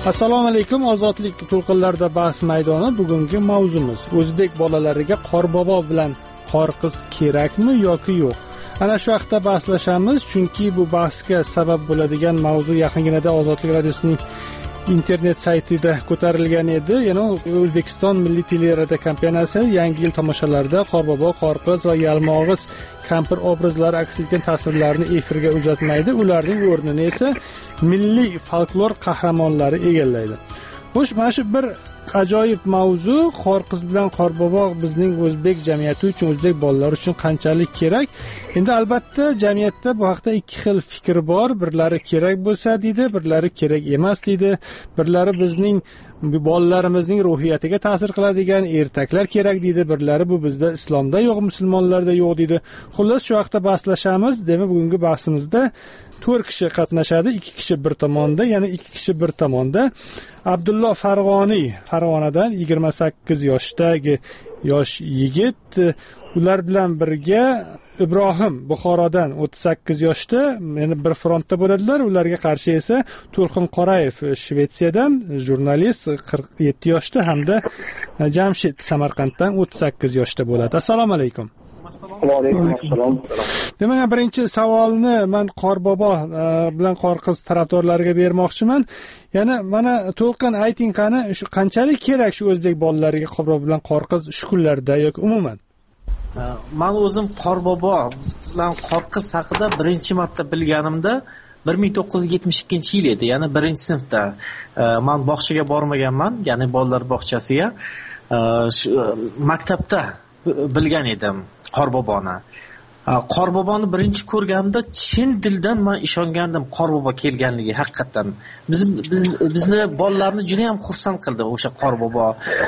Assalomu alaykum. Ozodlik to'lqinlarida bahs maydoni. Bugungi mavzumiz o'zbek bolalariga qorbobo bilan qorqiz kerakmi yoki yo'q? Ana shu haqda bahslashamiz, chunki bu bahsga sabab bo'ladigan mavzu yaqinginada Ozodlik radiosining internet saytida ko'tarilgan edi. Yana O'zbekiston Milliy teleradiokompaniyasi kompaniyasi Yangi yil tomoshalarida qorbobo, qorqiz va yalmog'iz kampir obrazlari aks etgan tasvirlarni efirga uzatmaydi. Ularning o'rnini esa milliy folklor qahramonlari egallaydi. Xo'sh, mana shu bir ajoyib mavzu. Qorqiz bilan qorbobo bizning o'zbek jamiyati uchun, o'zbek bolalari uchun qanchalik kerak? Endi albatta jamiyatda bu haqda ikki xil fikr bor. Birlari kerak bo'lsa deydi, birlari kerak emas deydi. Birlari bizning bolalarimizning ruhiyatiga ta'sir qiladigan ertaklar kerak deydi, birlari bu bizda islomda yo'q, musulmonlarda yo'q deydi. Xullas shu haqda bahslashamiz. Demak, bugungi bahsimizda to'rt kishi qatnashadi, ikki kishi bir tomonda, yana ikki kishi bir tomonda. Abdullo Farg'oniy Farg'onadan yigirma sakkiz yoshdagi yosh yigit, ular bilan birga Ibrohim Buxorodan o'ttiz sakkiz yoshda, yana bir frontda bo'ladilar. Ularga qarshi esa To'lqin Qorayev Shvetsiyadan jurnalist qirq yetti yoshda hamda Jamshid Samarqanddan o'ttiz sakkiz yoshda bo'ladi. Assalomu alaykum. Va alaykum assalom. Demak, birinchi savolni men qorbobo bilan qorqiz tarafdorlariga bermoqchiman. Yana mana To'lqin, ayting qani, shu qanchalik kerak shu o'zbek bolalariga qorbobo bilan qorqiz shu kunlarda yoki umuman? Men o'zim qorbobo bilan qorqiz haqida birinchi marta bilganimda bir ming to'qqiz yuz yetmish ikkinchi yil edi, ya'ni birinchi sinfda. Men bog'chaga bormaganman, ya'ni bolalar bog'chasiga. Maktabda bilgan edim qorboboni. Qorboboni birinchi ko'rganimda chin dildan men ishongandim qorbobo kelganligi haqiqatan. Biz biz bizni bolalarni juda ham xursand qildi o'sha qorbobo.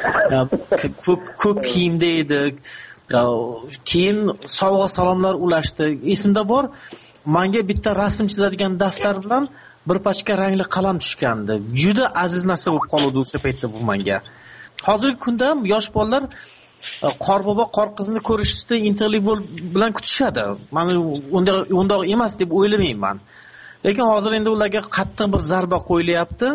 Ko'p ko'p kiyimda edik. Keyin sovg'a salomlar ulashdi. Esimda bor, menga bitta rasm chizadigan daftar bilan bir pachka rangli qalam tushgandi. Juda aziz narsa bo'lib qoldi o'sha paytda bu menga. Hozirgi kunda yosh bolalar qorbobo qorqizni ko'rishda intiqlik bilan kutishadi. Mana unda unda emas deb o'ylamayman. Lekin hozir endi ularga qattiq bir zarba qo'yilyapti.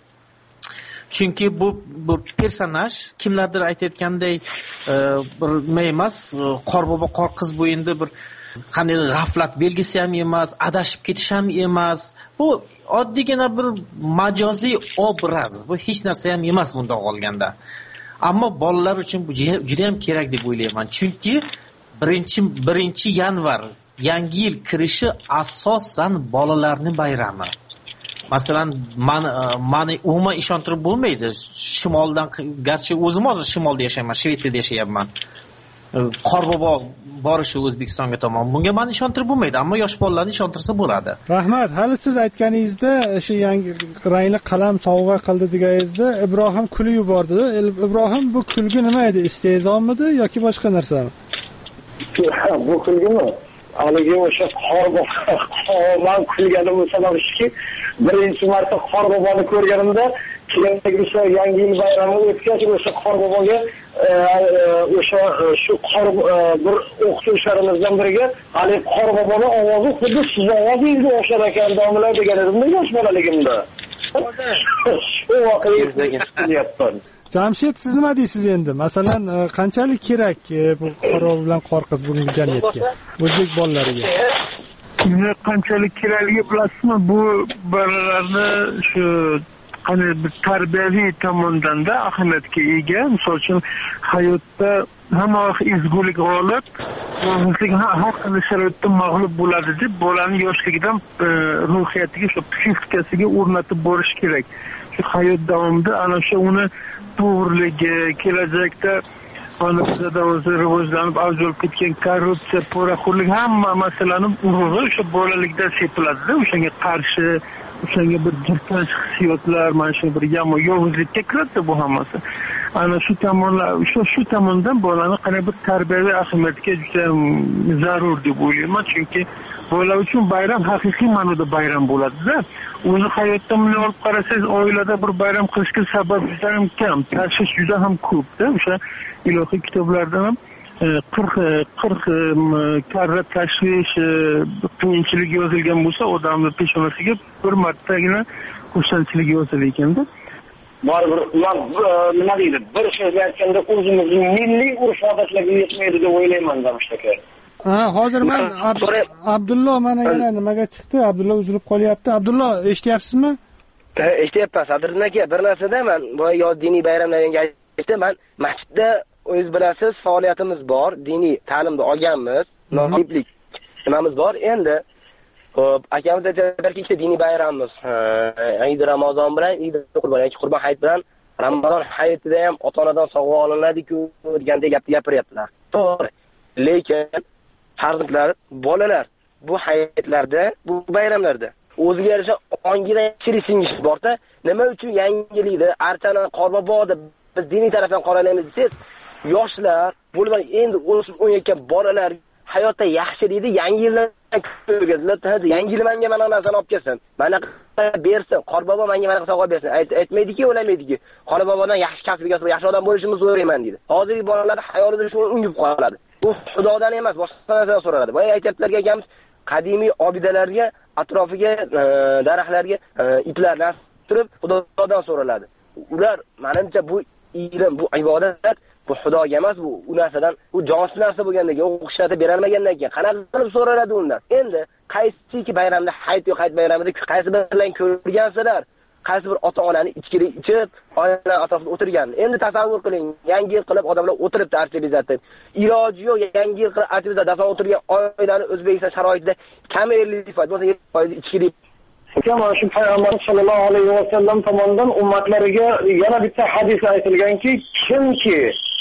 Chunki bu bu personaj kimlardir aytayotganday bir nima emas, qorbobo qorqiz bu endi bir qanday g'aflat belgisi ham emas, adashib ketish ham emas. Bu oddiygina bir majoziy obraz. Bu hech narsa ham emas bundoq olganda. Ammo bolalar uchun bu juda ham kerak deb o'ylayman. Chunki birinchi birinchi yanvar yangi yil kirishi asosan bolalarning bayrami. Masalan, mani mani umuman ishontirib bo'lmaydi. Shimoldan, garchi o'zim hozir shimolda yashayman, Shvetsiyada yashayapman. Qorbobo borishi O'zbekistonga tomon. Bunga meni ishontirib bo'lmaydi, ammo yosh bolalarni ishontirsa bo'ladi. Rahmat. Hali siz aytganingizda o'sha yangi rangli qalam sovg'a qildi deganingizda Ibrohim kulib yubordi. Ibrohim, bu kulgi nima edi? Istehzomidi yoki boshqa narsami? Bu kulgimi? Haligi o'sha qorbobo, men kulganim sabab shuki, birinchi marta qorboboni ko'rganimda, keyingi o'sha yangi yil bayrami o'tgach, o'sha qorboboga o'sha shu qor bir o'qituvchilarimizdan biriga hali qorboboni ovozi xuddi siz ovozingizni o'xshar ekan, domlalar degan edim yosh bolaligimda. Shu voqeani Jamshid, siz nima deysiz endi? Masalan, qanchalik kerak bu qorbobo bilan qorqiz bugungi jamiyatga, o'zbek bolalariga? Qanchalik kerakligi bilasizmi? Bu bolalarni shu qanday bir tarbiyaviy tomondan-da ahamiyatga ega. Misol uchun hayotda hamma ezgulik g'olib, nomuslik har qanday sharoitda mag'lub bo'ladi deb bolaning yoshligidan ruhiyatiga, shu psixikasiga o'rnatib borish kerak. Shu hayot davomida ana shu uni to'g'riligi, kelajakda ana bizda o'zi rivojlanib avj olib ketgan korrupsiya, poraxo'rlik hamma masalaning urug'i o'sha bolalikda sepiladi. O'shanga qarshi, o'shanga bir jirkanch hissiyotlar, mana shu bir yovuzlikka kiradi bu hammasi. Ana shu tomonlar, shu shu tomondan bolani qanday bir tarbiyaviy ahamiyatga juda zarur deb o'ylayman. Chunki bolalar uchun bayram haqiqiy ma'noda bayram bo'ladi-da. O'zi hayotda bunday olib qarasangiz, oilada bir bayram qilishga sabab juda ham kam, tashvish juda ham ko'p-da. O'sha ilohiy kitoblarda ham qirq qirq karra tashvish, qiyinchilik yozilgan bo'lsa, odamning peshonasiga bir martagina xursandchilik yozilgan ekanda. baribir ular nima deydi, bir so'zla aytganda o'zimizning milliy urf-odatlarga yetmaydi deb o'ylayman Jamshid aka. Ha, hozir men Abdullo mana yana nimaga chiqdi? Abdullo uzilib qolyapti. Abdullo, eshityapsizmi? Ha, eshityapman. Sadriddin aka, bir narsada men bu yo diniy bayramlarga aytdim, men masjidda o'z bilasiz faoliyatimiz bor, diniy ta'limni olganmiz, noqiblik nimamiz bor. Endi xo'p, akamiz aytadilarki, ikkita diniy bayramimiz, Eid Ramazon bilan Eid Qurbon, ya'ni Qurbon hayit bilan Ramazon hayitida ham ota-onadan sovg'a olinadi-ku degandek gapni gapiryaptilar. To'g'ri. Lekin farzandlar, bolalar bu hayitlarda, bu bayramlarda o'ziga yarasha ongidan kirishing borda, nima uchun yangilikni, archani, qorboboni biz diniy tarafdan qoralaymiz desiz, yoshlar, bo'lib endi o'sib o'ynayotgan bolalar hayotda yaxshi deydi, yangi yildan ko'rgazlar, hadi yangi yil menga mana narsani olib kelsin. Mana bersin, qorbobo menga mana sovg'a bersin. Aytmaydiki, o'ylaydiki, qorbobodan yaxshi kasbga, yaxshi odam bo'lishimizni so'rayman deydi. Hozirgi bolalar hayolida shuni ungib qoladi. Bu Xudodan emas, boshqa narsadan so'raladi. Boya aytiblarga akamiz qadimiy obidalarga, atrofiga, daraxtlarga itlarni astirib Xudodan so'raladi. Ular menimcha bu ilm, bu ibodat bu Xudoga emas, bu u narsadan, u jonsiz narsa bo'lgandan keyin, o'qishlatib berolmagandan keyin qanaqa qilib so'raladi undan? Endi qaysiki bayramda, hayit yo'q hayit bayramida qaysi bilan ko'rgansizlar, qaysi bir ota-onani ichkilik ichib, oilalar atrofida o'tirgan. Endi tasavvur qiling, yangi yil qilib odamlar o'tiribdi archa bezatib. Iloji yo'q, yangi yil qilib archa bezatib dafan o'tirgan oilani O'zbekiston sharoitida kam ellik foiz bo'lsa yettita foiz ichkilik. Mana shu payg'ambar sollallohu alayhi vasallam tomonidan ummatlariga yana bitta hadis aytilganki, kimki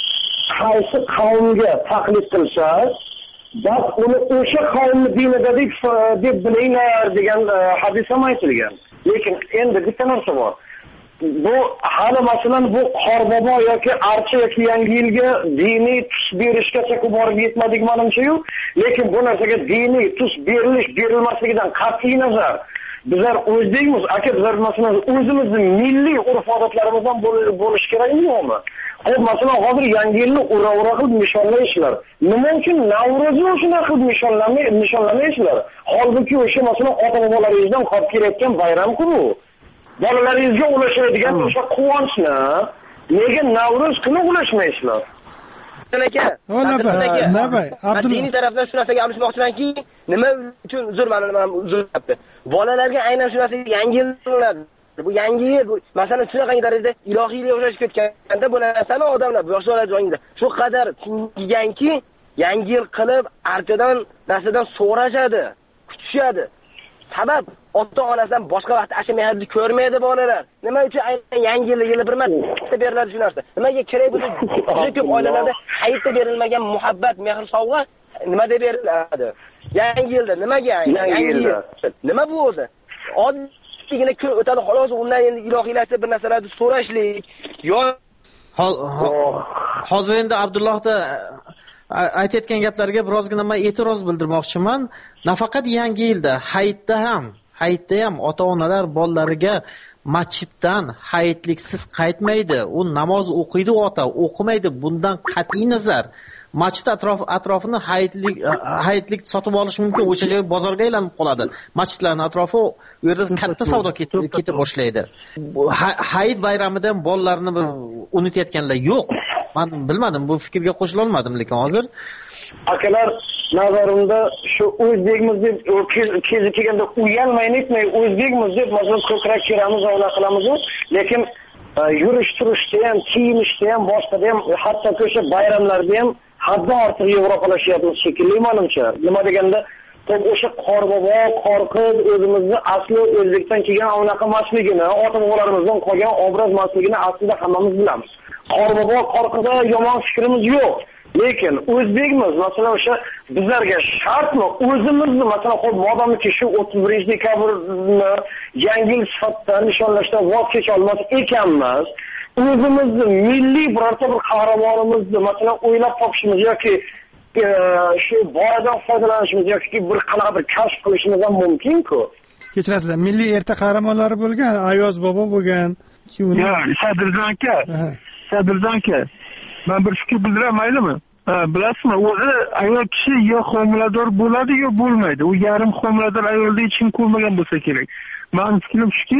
qaysi qavmga taqlid qilsa, bas uni o'sha qavmni dinida deb bilinglar degan hadis ham aytilgan. Lekin endi bitta narsa bor. Bu hali masalan bu qorbobo yoki archa yoki yangi yilga diniy tus berishgacha borib yetmadik menimcha-yu, lekin bu narsaga diniy tus berilish berilmasligidan qat'iy nazar bizlar o'zligimiz, aka bizlar masalan o'zimizning milliy urf-odatlarimizdan bo'lish kerakmi yo'qmi? Hop masalan hozir yangi yilni ura-ura qilib nishonlayishlar. Nima uchun Navro'zni shunaqa qilib nishonlamay nishonlamaysizlar? Holbuki o'sha masalan ota-bobolaringizdan qolib kelayotgan bayram-ku bu. Bolalaringizga ulashadigan o'sha quvonchni nega Navro'z kuni ulashmaysizlar? aka, nabay, Abdullo. Diniy tarafdan shu narsaga alishmoqchimanki, nima uchun uzr mana nima uzr deyapti. Bolalarga aynan shu narsaga yangi yil bo'ladi. Bu yangi yil, masalan, shunaqa darajada ilohiylikka o'xshashib ketganda bu narsani odamlar, yoshlar joyingda shu qadar tingiganki, yangi yil qilib archadan narsadan so'rashadi, kutishadi. Sabab ota-onasidan boshqa vaqt asha mehrni ko'rmaydi bolalar. Nima uchun aynan yangi yil yili bir marta beriladi shu narsa? Nimaga kerak bo'lsa, juda ko'p oilalarda hayotda berilmagan muhabbat, mehr, sovg'a nima deb beriladi? Yangi yilda nimaga yangi yil? Nima bu o'zi? Oddiygina kun o'tadi xolos, undan endi ilohiylashib bir narsalarni so'rashlik yo hozir endi Abdullohda aytayotgan gaplarga birozgina men e'tiroz bildirmoqchiman. Nafaqat yangi yilda, hayitda ham, hayitda ham ota-onalar bolalariga masjiddan hayitliksiz qaytmaydi. U namoz o'qiydi, ota o'qimaydi. Bundan qat'iy nazar masjid atrof atrofini hayitlik hayitlik sotib olish mumkin. O'sha joy bozorga aylanib qoladi. Masjidlarning atrofi u yerda katta savdo ketib boshlaydi. Hayit bayramida ham bolalarni unutayotganlar yo'q. Men bilmadim, bu fikrga qo'shila olmadim, lekin hozir akalar nazarimda shu o'zbekmiz deb kezi kelganda uyalmay netmay o'zbekmiz deb masalan ko'krak keramiz, avla qilamiz, lekin yurish turishda ham, kiyinishda ham, boshqada ham, hatto o'sha bayramlarda ham haddan ortiq yevropalashyapmiz shekilli menimcha. Nima deganda, o'sha qorbobo, qorqiz o'zimizni asli O'zbekiston kelgan avnaqa emasligini, ota-bobolarimizdan qolgan obraz emasligini aslida hammamiz bilamiz. Qorbobo, qorqida yomon fikrimiz yo'q. Lekin o'zbekmiz, masalan o'sha bizlarga shartmi o'zimizni masalan qo'l modomiki shu o'ttiz birinchi dekabrni yangi yil sifatida nishonlashdan voz kecha olmas ekanmiz, o'zimizni milliy birorta bir qahramonimizni masalan o'ylab topishimiz yoki shu boradan foydalanishimiz yoki bir qanaqa bir kashf qilishimiz ham mumkin-ku. Kechirasizlar, milliy erta qahramonlari bo'lgan, Ayoz bobo bo'lgan. Yo'q, Sadriddin aka. Sadriddin aka. Men bir fikr bildiraman, maylimi? Bilasizmi, o'zi ayol kishi yo homilador bo'ladi yo bo'lmaydi. U yarim homilador ayolda hech kim ko'rmagan bo'lsa kerak. Mening fikrim shuki,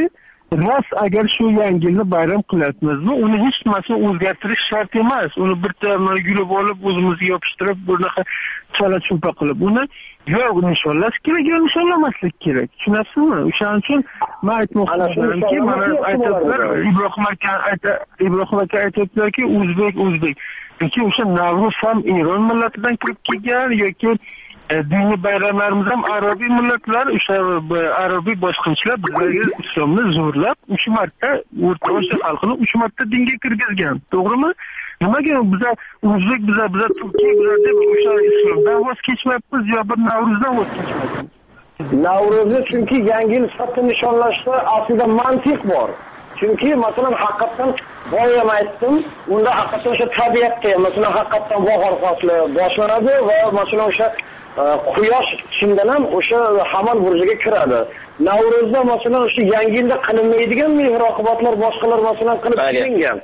rost agar shu yangi yilni bayram qilyapmizmi, uni hech narsani o'zgartirish shart emas. Uni bitta yulib olib o'zimizga yopishtirib, bunaqa chala chumpa qilib uni yo'q nishonlash kerak, yo'q nishonlamaslik kerak. Tushunasizmi? O'shaning uchun men aytmoqchimanki, mana aytibdilar, Ibrohim aka ayta Ibrohim aka aytibdilarki, o'zbek o'zbek. Chunki o'sha Navro'z ham Eron millatidan kirib kelgan yoki diniy bayramlarimiz ham arabiy millatlar, o'sha arabiy bosqinchilar bizlarga islomni zo'rlab uch marta O'rta Osiyo xalqini uch marta dinga kirgizgan. To'g'rimi? Nimaga biza o'zbek, biza biza Turkiya, biza deb o'sha islomdan voz kechmayapmiz yo bir Navro'zdan voz kechmayapmiz? Navro'zni chunki yangi yil sifatida nishonlashda aslida mantiq bor. Chunki masalan haqiqatan boyam aytdim, unda haqiqatan o'sha tabiatda, masalan haqiqatan bahor fasli boshlanadi va masalan o'sha quyosh chindan ham o'sha Hamal burjiga kiradi. Navro'zda masalan o'sha yangi yilda qilinmaydigan mehr oqibatlar boshqalar masalan qilib kelingan.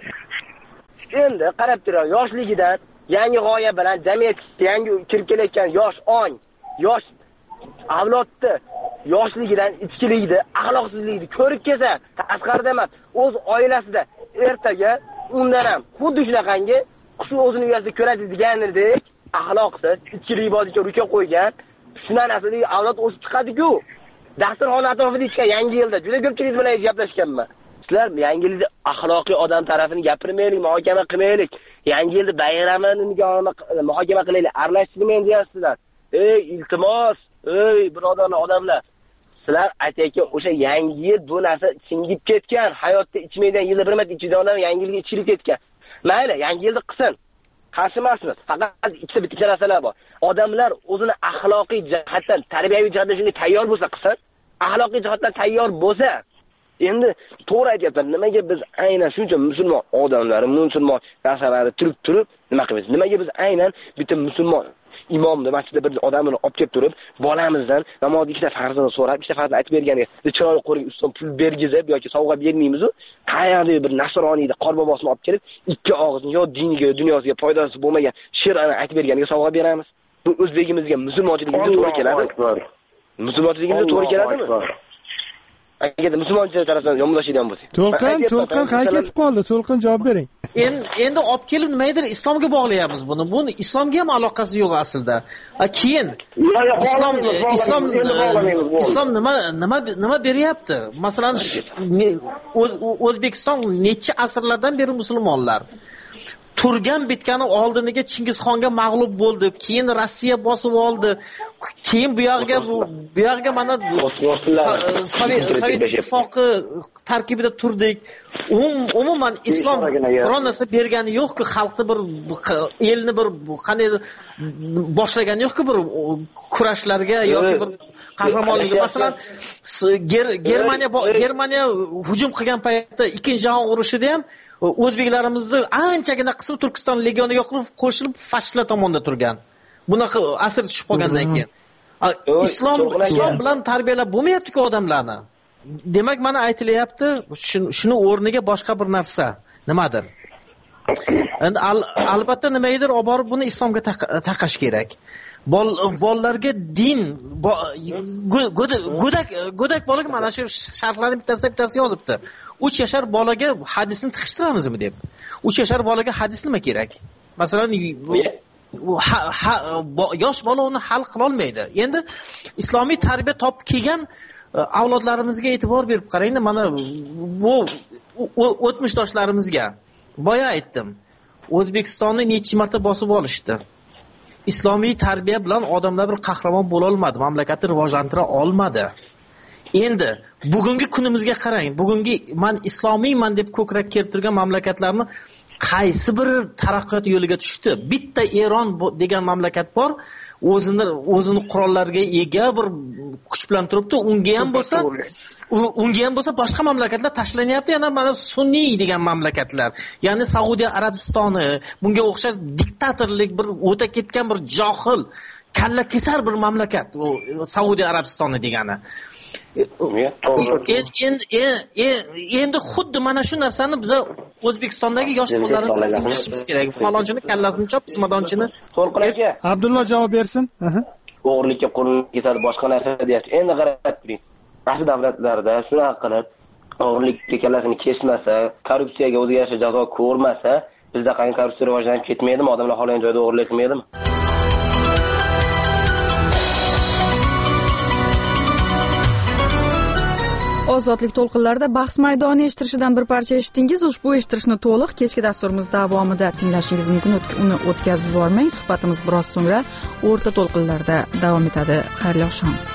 Endi qarab turing, yoshligidan yangi g'oya bilan jamiyatga yangi kirib kelayotgan yosh ong, yosh avlodni yoshligidan ichkilikni, axloqsizlikni ko'rib kelsa, tashqarida emas, o'z oilasida ertaga undan ham xuddi shunaqangi qush o'zini uyasida ko'radi deganidek axloqsiz, ichkilik bodiga ruka qo'ygan, shunaqa narsadagi avlod o'sib chiqadi-ku. Dasturxon atrofida ichgan yangi yilda juda ko'pchilik bilan gaplashganman. Sizlar yangi yilda axloqiy odam tarafini gapirmaylik, muhokama qilmaylik. Yangi yilda bayramini muhokama qilaylik, aralashtirmaylik deyapsizlar. Ey, iltimos, ey birodarlar, odamlar. Sizlar aytayki, o'sha yangi yil bu narsa singib ketgan, hayotda ichmaydigan yilda bir marta ichadigan odam yangi yilga ichilib ketgan. Mayli, yangi yilda qilsin. Qarshi emasmiz. Faqat ikkita bitta narsalar bor. Odamlar o'zini axloqiy jihatdan, tarbiyaviy jihatdan shunga tayyor bo'lsa qilsin, axloqiy jihatdan tayyor bo'lsa, endi to'g'ri aytyapman. Nimaga biz aynan shuncha musulmon odamlar, musulmon narsalarni turib turib nima qilamiz? Nimaga biz aynan bitta musulmon imomni masjidda bir odamni olib kelib turib, bolamizdan namoz ikkita farzini so'rab, ikkita farzini aytib berganiga, chiroyli qo'liga ustidan pul bergizib yoki sovg'a bermaymiz-ku, qayerda bir nasroniyda qorbobosini olib kelib, ikki og'izni yo diniga, dunyosiga foydasi bo'lmagan she'rni aytib berganiga sovg'a beramiz. Bu o'zbegimizga, musulmonchiligimizga to'g'ri keladi. Musulmonchiligimizga to'g'ri keladimi? Agar musulmonchilik tarafdan yomlashadigan bo'lsa. To'lqin, To'lqin qayerga ketib qoldi? To'lqin javob bering. Endi endi olib kelib nimadir islomga bog'layapmiz buni. Buni islomga ham aloqasi yo'q aslida. Keyin islom islom islom nima nima nima beryapti? Masalan, O'zbekiston necha asrlardan beri musulmonlar turgan bitgani oldiniga Chingizxonga mag'lub bo'ldi, keyin Rossiya bosib oldi, keyin bu yoqqa bu bu yoqqa mana Sovet ittifoqi tarkibida turdik. Umuman islom biron narsa bergani yo'q-ku, xalqni bir elni bir qanday boshlagani yo'q-ku, bir kurashlarga yoki bir qahramonlikka. Masalan, Germaniya Germaniya hujum qilgan paytda ikkinchi jahon urushida ham o'zbeklarimizni anchagina qismi Turkiston legioniga qo'shilib fashistlar tomonda turgan. Bunaqa asr tushib qolgandan keyin islom islom bilan tarbiyalab bo'lmayapti-ku odamlarni. Demak, mana aytilyapti, shuni o'rniga boshqa bir narsa nimadir? Endi albatta nimadir olib borib buni islomga taqash kerak. Bolalarga din go'dak go'dak bolaga mana shu sharhlarning bittasida bittasi yozibdi. uch yashar bolaga hadisni tiqishtiramizmi deb. uch yashar bolaga hadis nima kerak? Masalan, yosh bola uni hal qila olmaydi. Endi islomiy tarbiya topib kelgan avlodlarimizga e'tibor berib qarang. Mana bu o'tmishdoshlarimizga boya aytdim. O'zbekistonni necha marta bosib olishdi. Islomiy tarbiya bilan odamlar bir qahramon bo'la olmadi, mamlakatni rivojlantira olmadi. Endi bugungi kunimizga qarang. Bugungi men islomiyman deb ko'krak kerib turgan mamlakatlarni qaysi bir taraqqiyot yo'liga tushdi? Bitta Eron degan mamlakat bor, o'zini o'zini qurollariga ega bir kuch bilan turibdi. Unga ham bo'lsa, unga ham bo'lsa boshqa mamlakatlar tashlanyapti. Yana mana sunniy degan mamlakatlar, ya'ni Saudiya Arabistoni, bunga o'xshash diktatorlik bir o'ta ketgan bir johil, kalla kesar bir mamlakat u Saudiya Arabistoni degani. Endi xuddi mana shu narsani biz O'zbekistondagi yosh bolalarni sindirishimiz kerak. Falonchini kallasini chop, pismadonchini. To'lqin aka, Abdulloh javob bersin. O'g'irlikka qo'l ketadi, boshqa narsa deyapti. Endi qarab turing. Qaysi davlatlarda shunaqa qilib o'g'irlikka kallasini kesmasa, korrupsiyaga o'ziga yarasha jazo ko'rmasa, bizda qanday korrupsiya rivojlanib ketmaydimi? Odamlar xohlagan joyda o'g'irlik qilmaydimi? Ozodlik to'lqinlarida bahs maydoni eshittirishidan bir parcha eshitdingiz. Ushbu eshittirishni to'liq kechki dasturimiz davomida tinglashingiz mumkin. Uni o'tkazib yubormang. Suhbatimiz biroz so'ngra o'rta to'lqinlarda davom etadi. Xayrli oqshom.